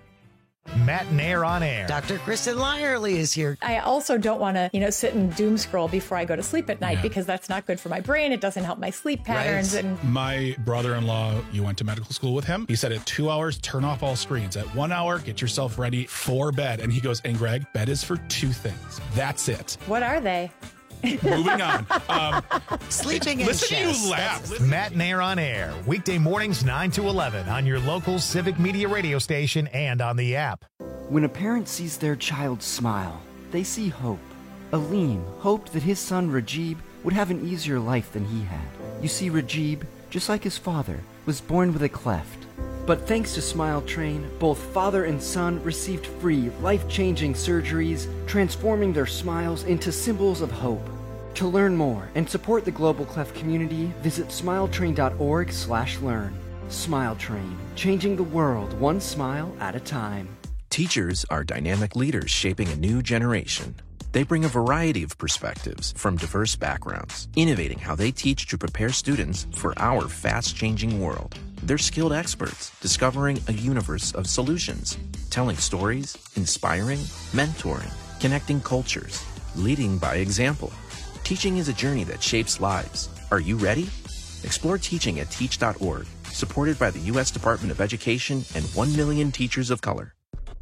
Matt and Air on Air. Doctor Kristen Lyerly is here. I also don't want to, you know, sit and doom scroll before I go to sleep at night Yeah. because that's not good for my brain. It doesn't help my sleep patterns. Right. And My brother-in-law, you went to medical school with him. He said at two hours, turn off all screens. At one hour, get yourself ready for bed. And he goes, and Greg, bed is for two things. That's it. what are they? Moving on. Um, Sleeping in listen to chess. you laugh. That's- Matt and Air on Air. Weekday mornings nine to eleven on your local Civic Media radio station and on the app. When a parent sees their child smile, they see hope. Aleem hoped that his son Rajib would have an easier life than he had. You see, Rajib, just like his father, was born with a cleft. But thanks to Smile Train, both father and son received free, life-changing surgeries, transforming their smiles into symbols of hope. To learn more and support the Global Cleft community, visit smiletrain.org slash learn. Smile Train, changing the world one smile at a time. Teachers are dynamic leaders shaping a new generation. They bring a variety of perspectives from diverse backgrounds, innovating how they teach to prepare students for our fast-changing world. They're skilled experts, discovering a universe of solutions, telling stories, inspiring, mentoring, connecting cultures, leading by example. Teaching is a journey that shapes lives. Are you ready? Explore teaching at teach dot org, supported by the U S Department of Education and one million teachers of color.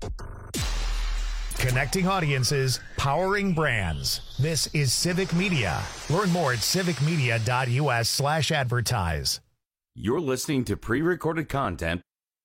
Connecting audiences, powering brands. This is Civic Media. Learn more at civicmedia.us slash advertise. You're listening to pre-recorded content.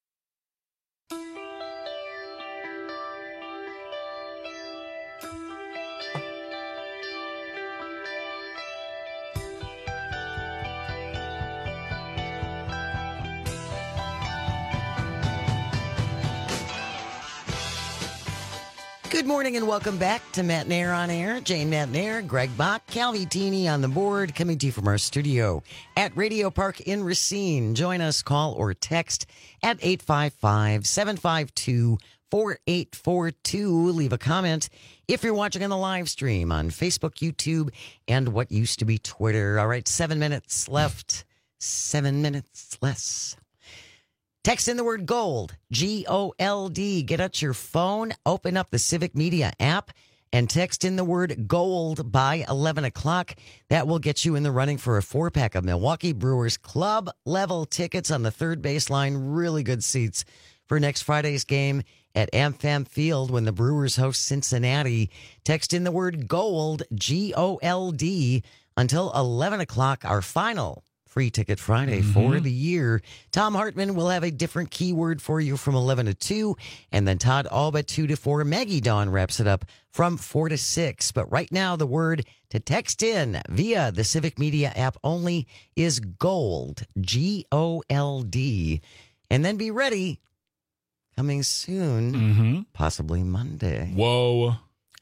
Good morning and welcome back to Matt and Air on Air. Jane Matt and Air, Greg Bach, Calvi Teeny on the board, coming to you from our studio at Radio Park in Racine. Join us, call or text at eight five five, seven five two, four eight four two. Leave a comment if you're watching on the live stream on Facebook, YouTube, and what used to be Twitter. All right, seven minutes left. Seven minutes less. Text in the word GOLD, G O L D. Get out your phone, open up the Civic Media app, and text in the word GOLD by eleven o'clock. That will get you in the running for a four-pack of Milwaukee Brewers club-level tickets on the third baseline. Really good seats for next Friday's game at AmFam Field when the Brewers host Cincinnati. Text in the word GOLD, G O L D, until eleven o'clock, our final Free Ticket Friday mm-hmm. for the year. Tom Hartman will have a different keyword for you from eleven to two, and then Todd Albert two to four. Maggie Dawn wraps it up from four to six. But right now, the word to text in via the Civic Media app only is GOLD, G O L D. And then be ready, coming soon, mm-hmm. possibly Monday. Whoa.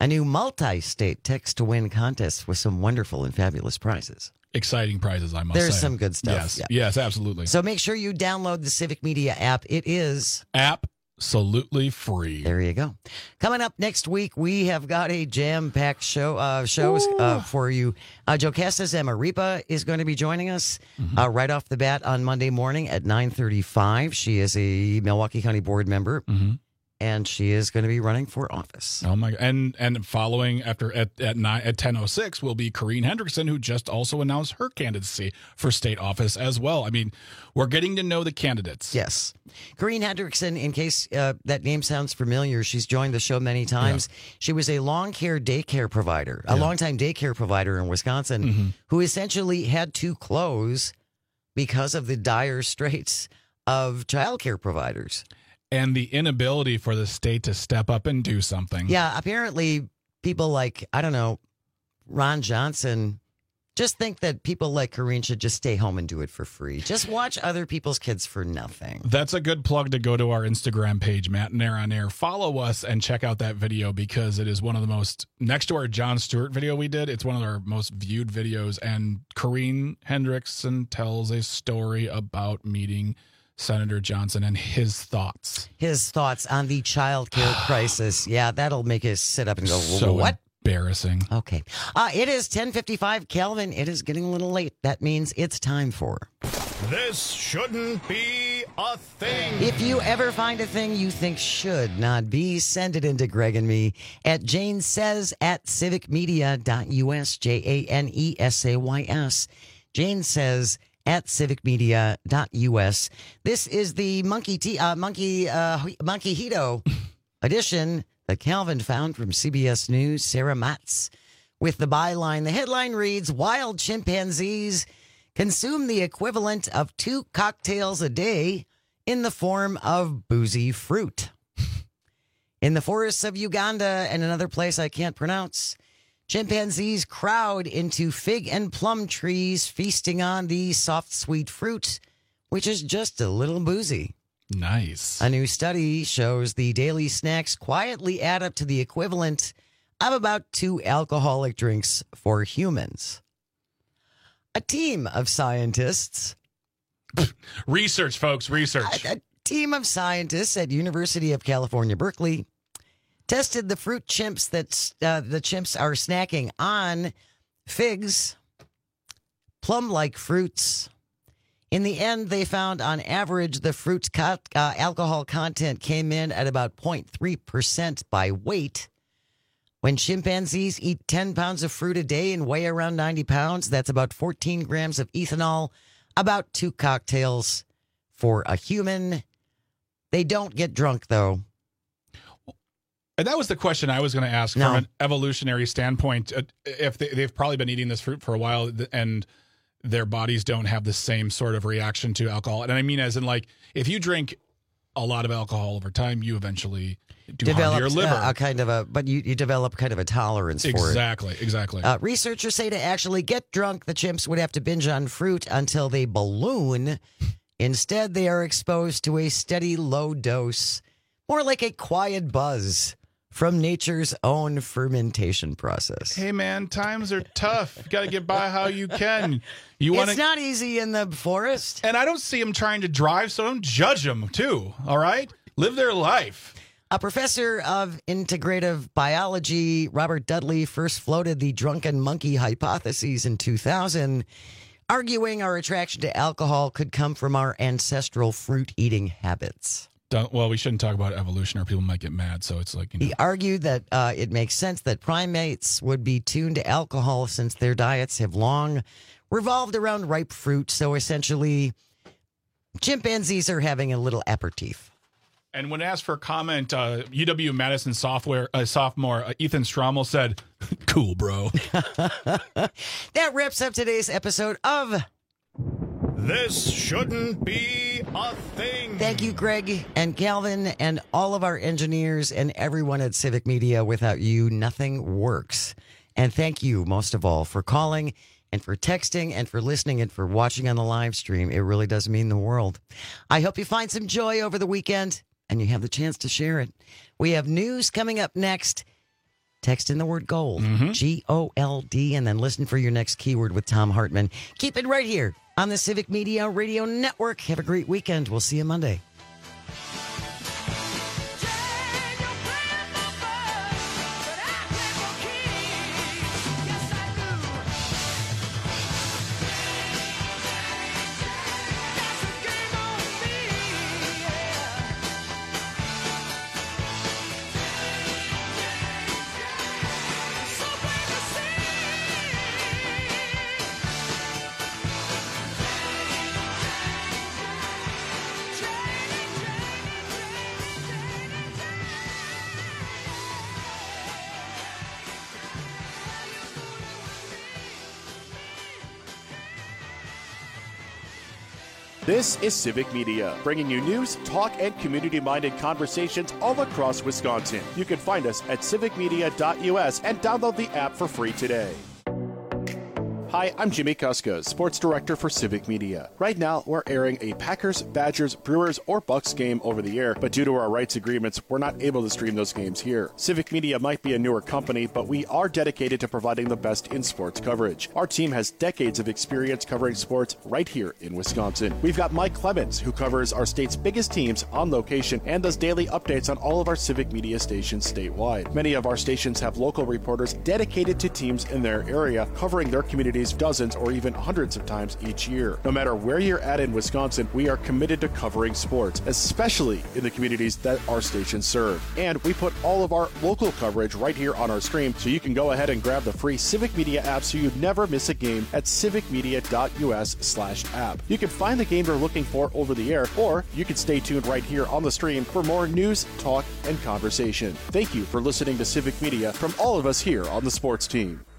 a new multi-state text-to-win contest with some wonderful and fabulous prizes. Exciting prizes, I must There's say. some good stuff. Yes, yeah. yes, absolutely. So make sure you download the Civic Media app. It is absolutely free. There you go. Coming up next week, we have got a jam-packed show uh, shows uh, for you. Uh, Jocasta Zamaripa is going to be joining us mm-hmm. uh, right off the bat on Monday morning at nine thirty-five. She is a Milwaukee County Board member. Mm-hmm. And she is going to be running for office. Oh my! And and following after at at nine at ten oh six will be Corrine Hendrickson, who just also announced her candidacy for state office as well. I mean, we're getting to know the candidates. Yes, Corrine Hendrickson. In case uh, that name sounds familiar, she's joined the show many times. Yeah. She was a long care daycare provider, a yeah. longtime daycare provider in Wisconsin, mm-hmm. who essentially had to close because of the dire straits of childcare providers. And the inability for the state to step up and do something. Yeah, apparently people like, I don't know, Ron Johnson just think that people like Corrine should just stay home and do it for free. Just watch other people's kids for nothing. That's a good plug to go to our Instagram page, Matt and Air on Air. Follow us and check out that video because it is one of the most, next to our Jon Stewart video we did, it's one of our most viewed videos. And Corrine Hendrickson tells a story about meeting Senator Johnson and his thoughts. His thoughts on the child care crisis. Yeah, that'll make us sit up and go, so what? Embarrassing. Okay. Uh, it is ten fifty-five. Calvin, it is getting a little late. That means it's time for... This shouldn't be a thing. If you ever find a thing you think should not be, send it into Greg and me at Jane Says at civic media dot U S, J A N E S A Y S. Jane Says at civic media dot U S. This is the Monkey T, uh, Monkey uh, Monkey Hito edition that Calvin found from C B S News, Sarah Matz, with the byline. The headline reads, "Wild chimpanzees consume the equivalent of two cocktails a day in the form of boozy fruit." In the forests of Uganda and another place I can't pronounce, chimpanzees crowd into fig and plum trees, feasting on the soft, sweet fruit, which is just a little boozy. Nice. A new study shows the daily snacks quietly add up to the equivalent of about two alcoholic drinks for humans. A team of scientists... research, folks, research. A, a team of scientists at University of California, Berkeley, tested the fruit chimps that uh, the chimps are snacking on figs, plum-like fruits. In the end, they found on average the fruit's co- uh, alcohol content came in at about zero point three percent by weight. When chimpanzees eat ten pounds of fruit a day and weigh around ninety pounds, that's about fourteen grams of ethanol, about two cocktails for a human. They don't get drunk, though. And that was the question I was going to ask no. from an evolutionary standpoint. If they, they've probably been eating this fruit for a while and their bodies don't have the same sort of reaction to alcohol. And I mean, as in, like, if you drink a lot of alcohol over time, you eventually do develop harm to your liver. Uh, a kind of a, but you, you develop kind of a tolerance exactly, for it. Exactly, exactly. Uh, researchers say to actually get drunk, the chimps would have to binge on fruit until they balloon. Instead, they are exposed to a steady low dose, more like a quiet buzz from nature's own fermentation process. Hey, man, times are tough. You got to get by how you can. You It's wanna... not easy in the forest. And I don't see them trying to drive, so don't judge them, too, all right? Live their life. A professor of integrative biology, Robert Dudley, first floated the drunken monkey hypothesis in two thousand, arguing our attraction to alcohol could come from our ancestral fruit-eating habits. Don't, well, we shouldn't talk about evolution or people might get mad, so it's like, you know. He argued that uh, it makes sense that primates would be tuned to alcohol since their diets have long revolved around ripe fruit, so essentially chimpanzees are having a little aperitif. And when asked for a comment, uh, U W-Madison software uh, sophomore uh, Ethan Strommel said, cool, bro. That wraps up today's episode of... This shouldn't be a thing. Thank you, Greg and Calvin and all of our engineers and everyone at Civic Media. Without you, nothing works. And thank you, most of all, for calling and for texting and for listening and for watching on the live stream. It really does mean the world. I hope you find some joy over the weekend and you have the chance to share it. We have news coming up next. Text in the word gold, Mm-hmm. G O L D, and then listen for your next keyword with Thom Hartmann. Keep it right here on the Civic Media Radio Network. Have a great weekend. We'll see you Monday. This is Civic Media, bringing you news, talk, and community-minded conversations all across Wisconsin. You can find us at civic media dot U S and download the app for free today. Hi, I'm Jimmy Kuska, Sports Director for Civic Media. Right now, we're airing a Packers, Badgers, Brewers, or Bucks game over the air, but due to our rights agreements, we're not able to stream those games here. Civic Media might be a newer company, but we are dedicated to providing the best in sports coverage. Our team has decades of experience covering sports right here in Wisconsin. We've got Mike Clemens, who covers our state's biggest teams on location and does daily updates on all of our Civic Media stations statewide. Many of our stations have local reporters dedicated to teams in their area, covering their communities dozens or even hundreds of times each year. No matter where you're at in Wisconsin, we are committed to covering sports, especially in the communities that our stations serve. And we put all of our local coverage right here on our stream, so you can go ahead and grab the free Civic Media app so you never miss a game at civic media dot U S slash app. You can find the game you're looking for over the air, or you can stay tuned right here on the stream for more news, talk, and conversation. Thank you for listening to Civic Media from all of us here on the sports team.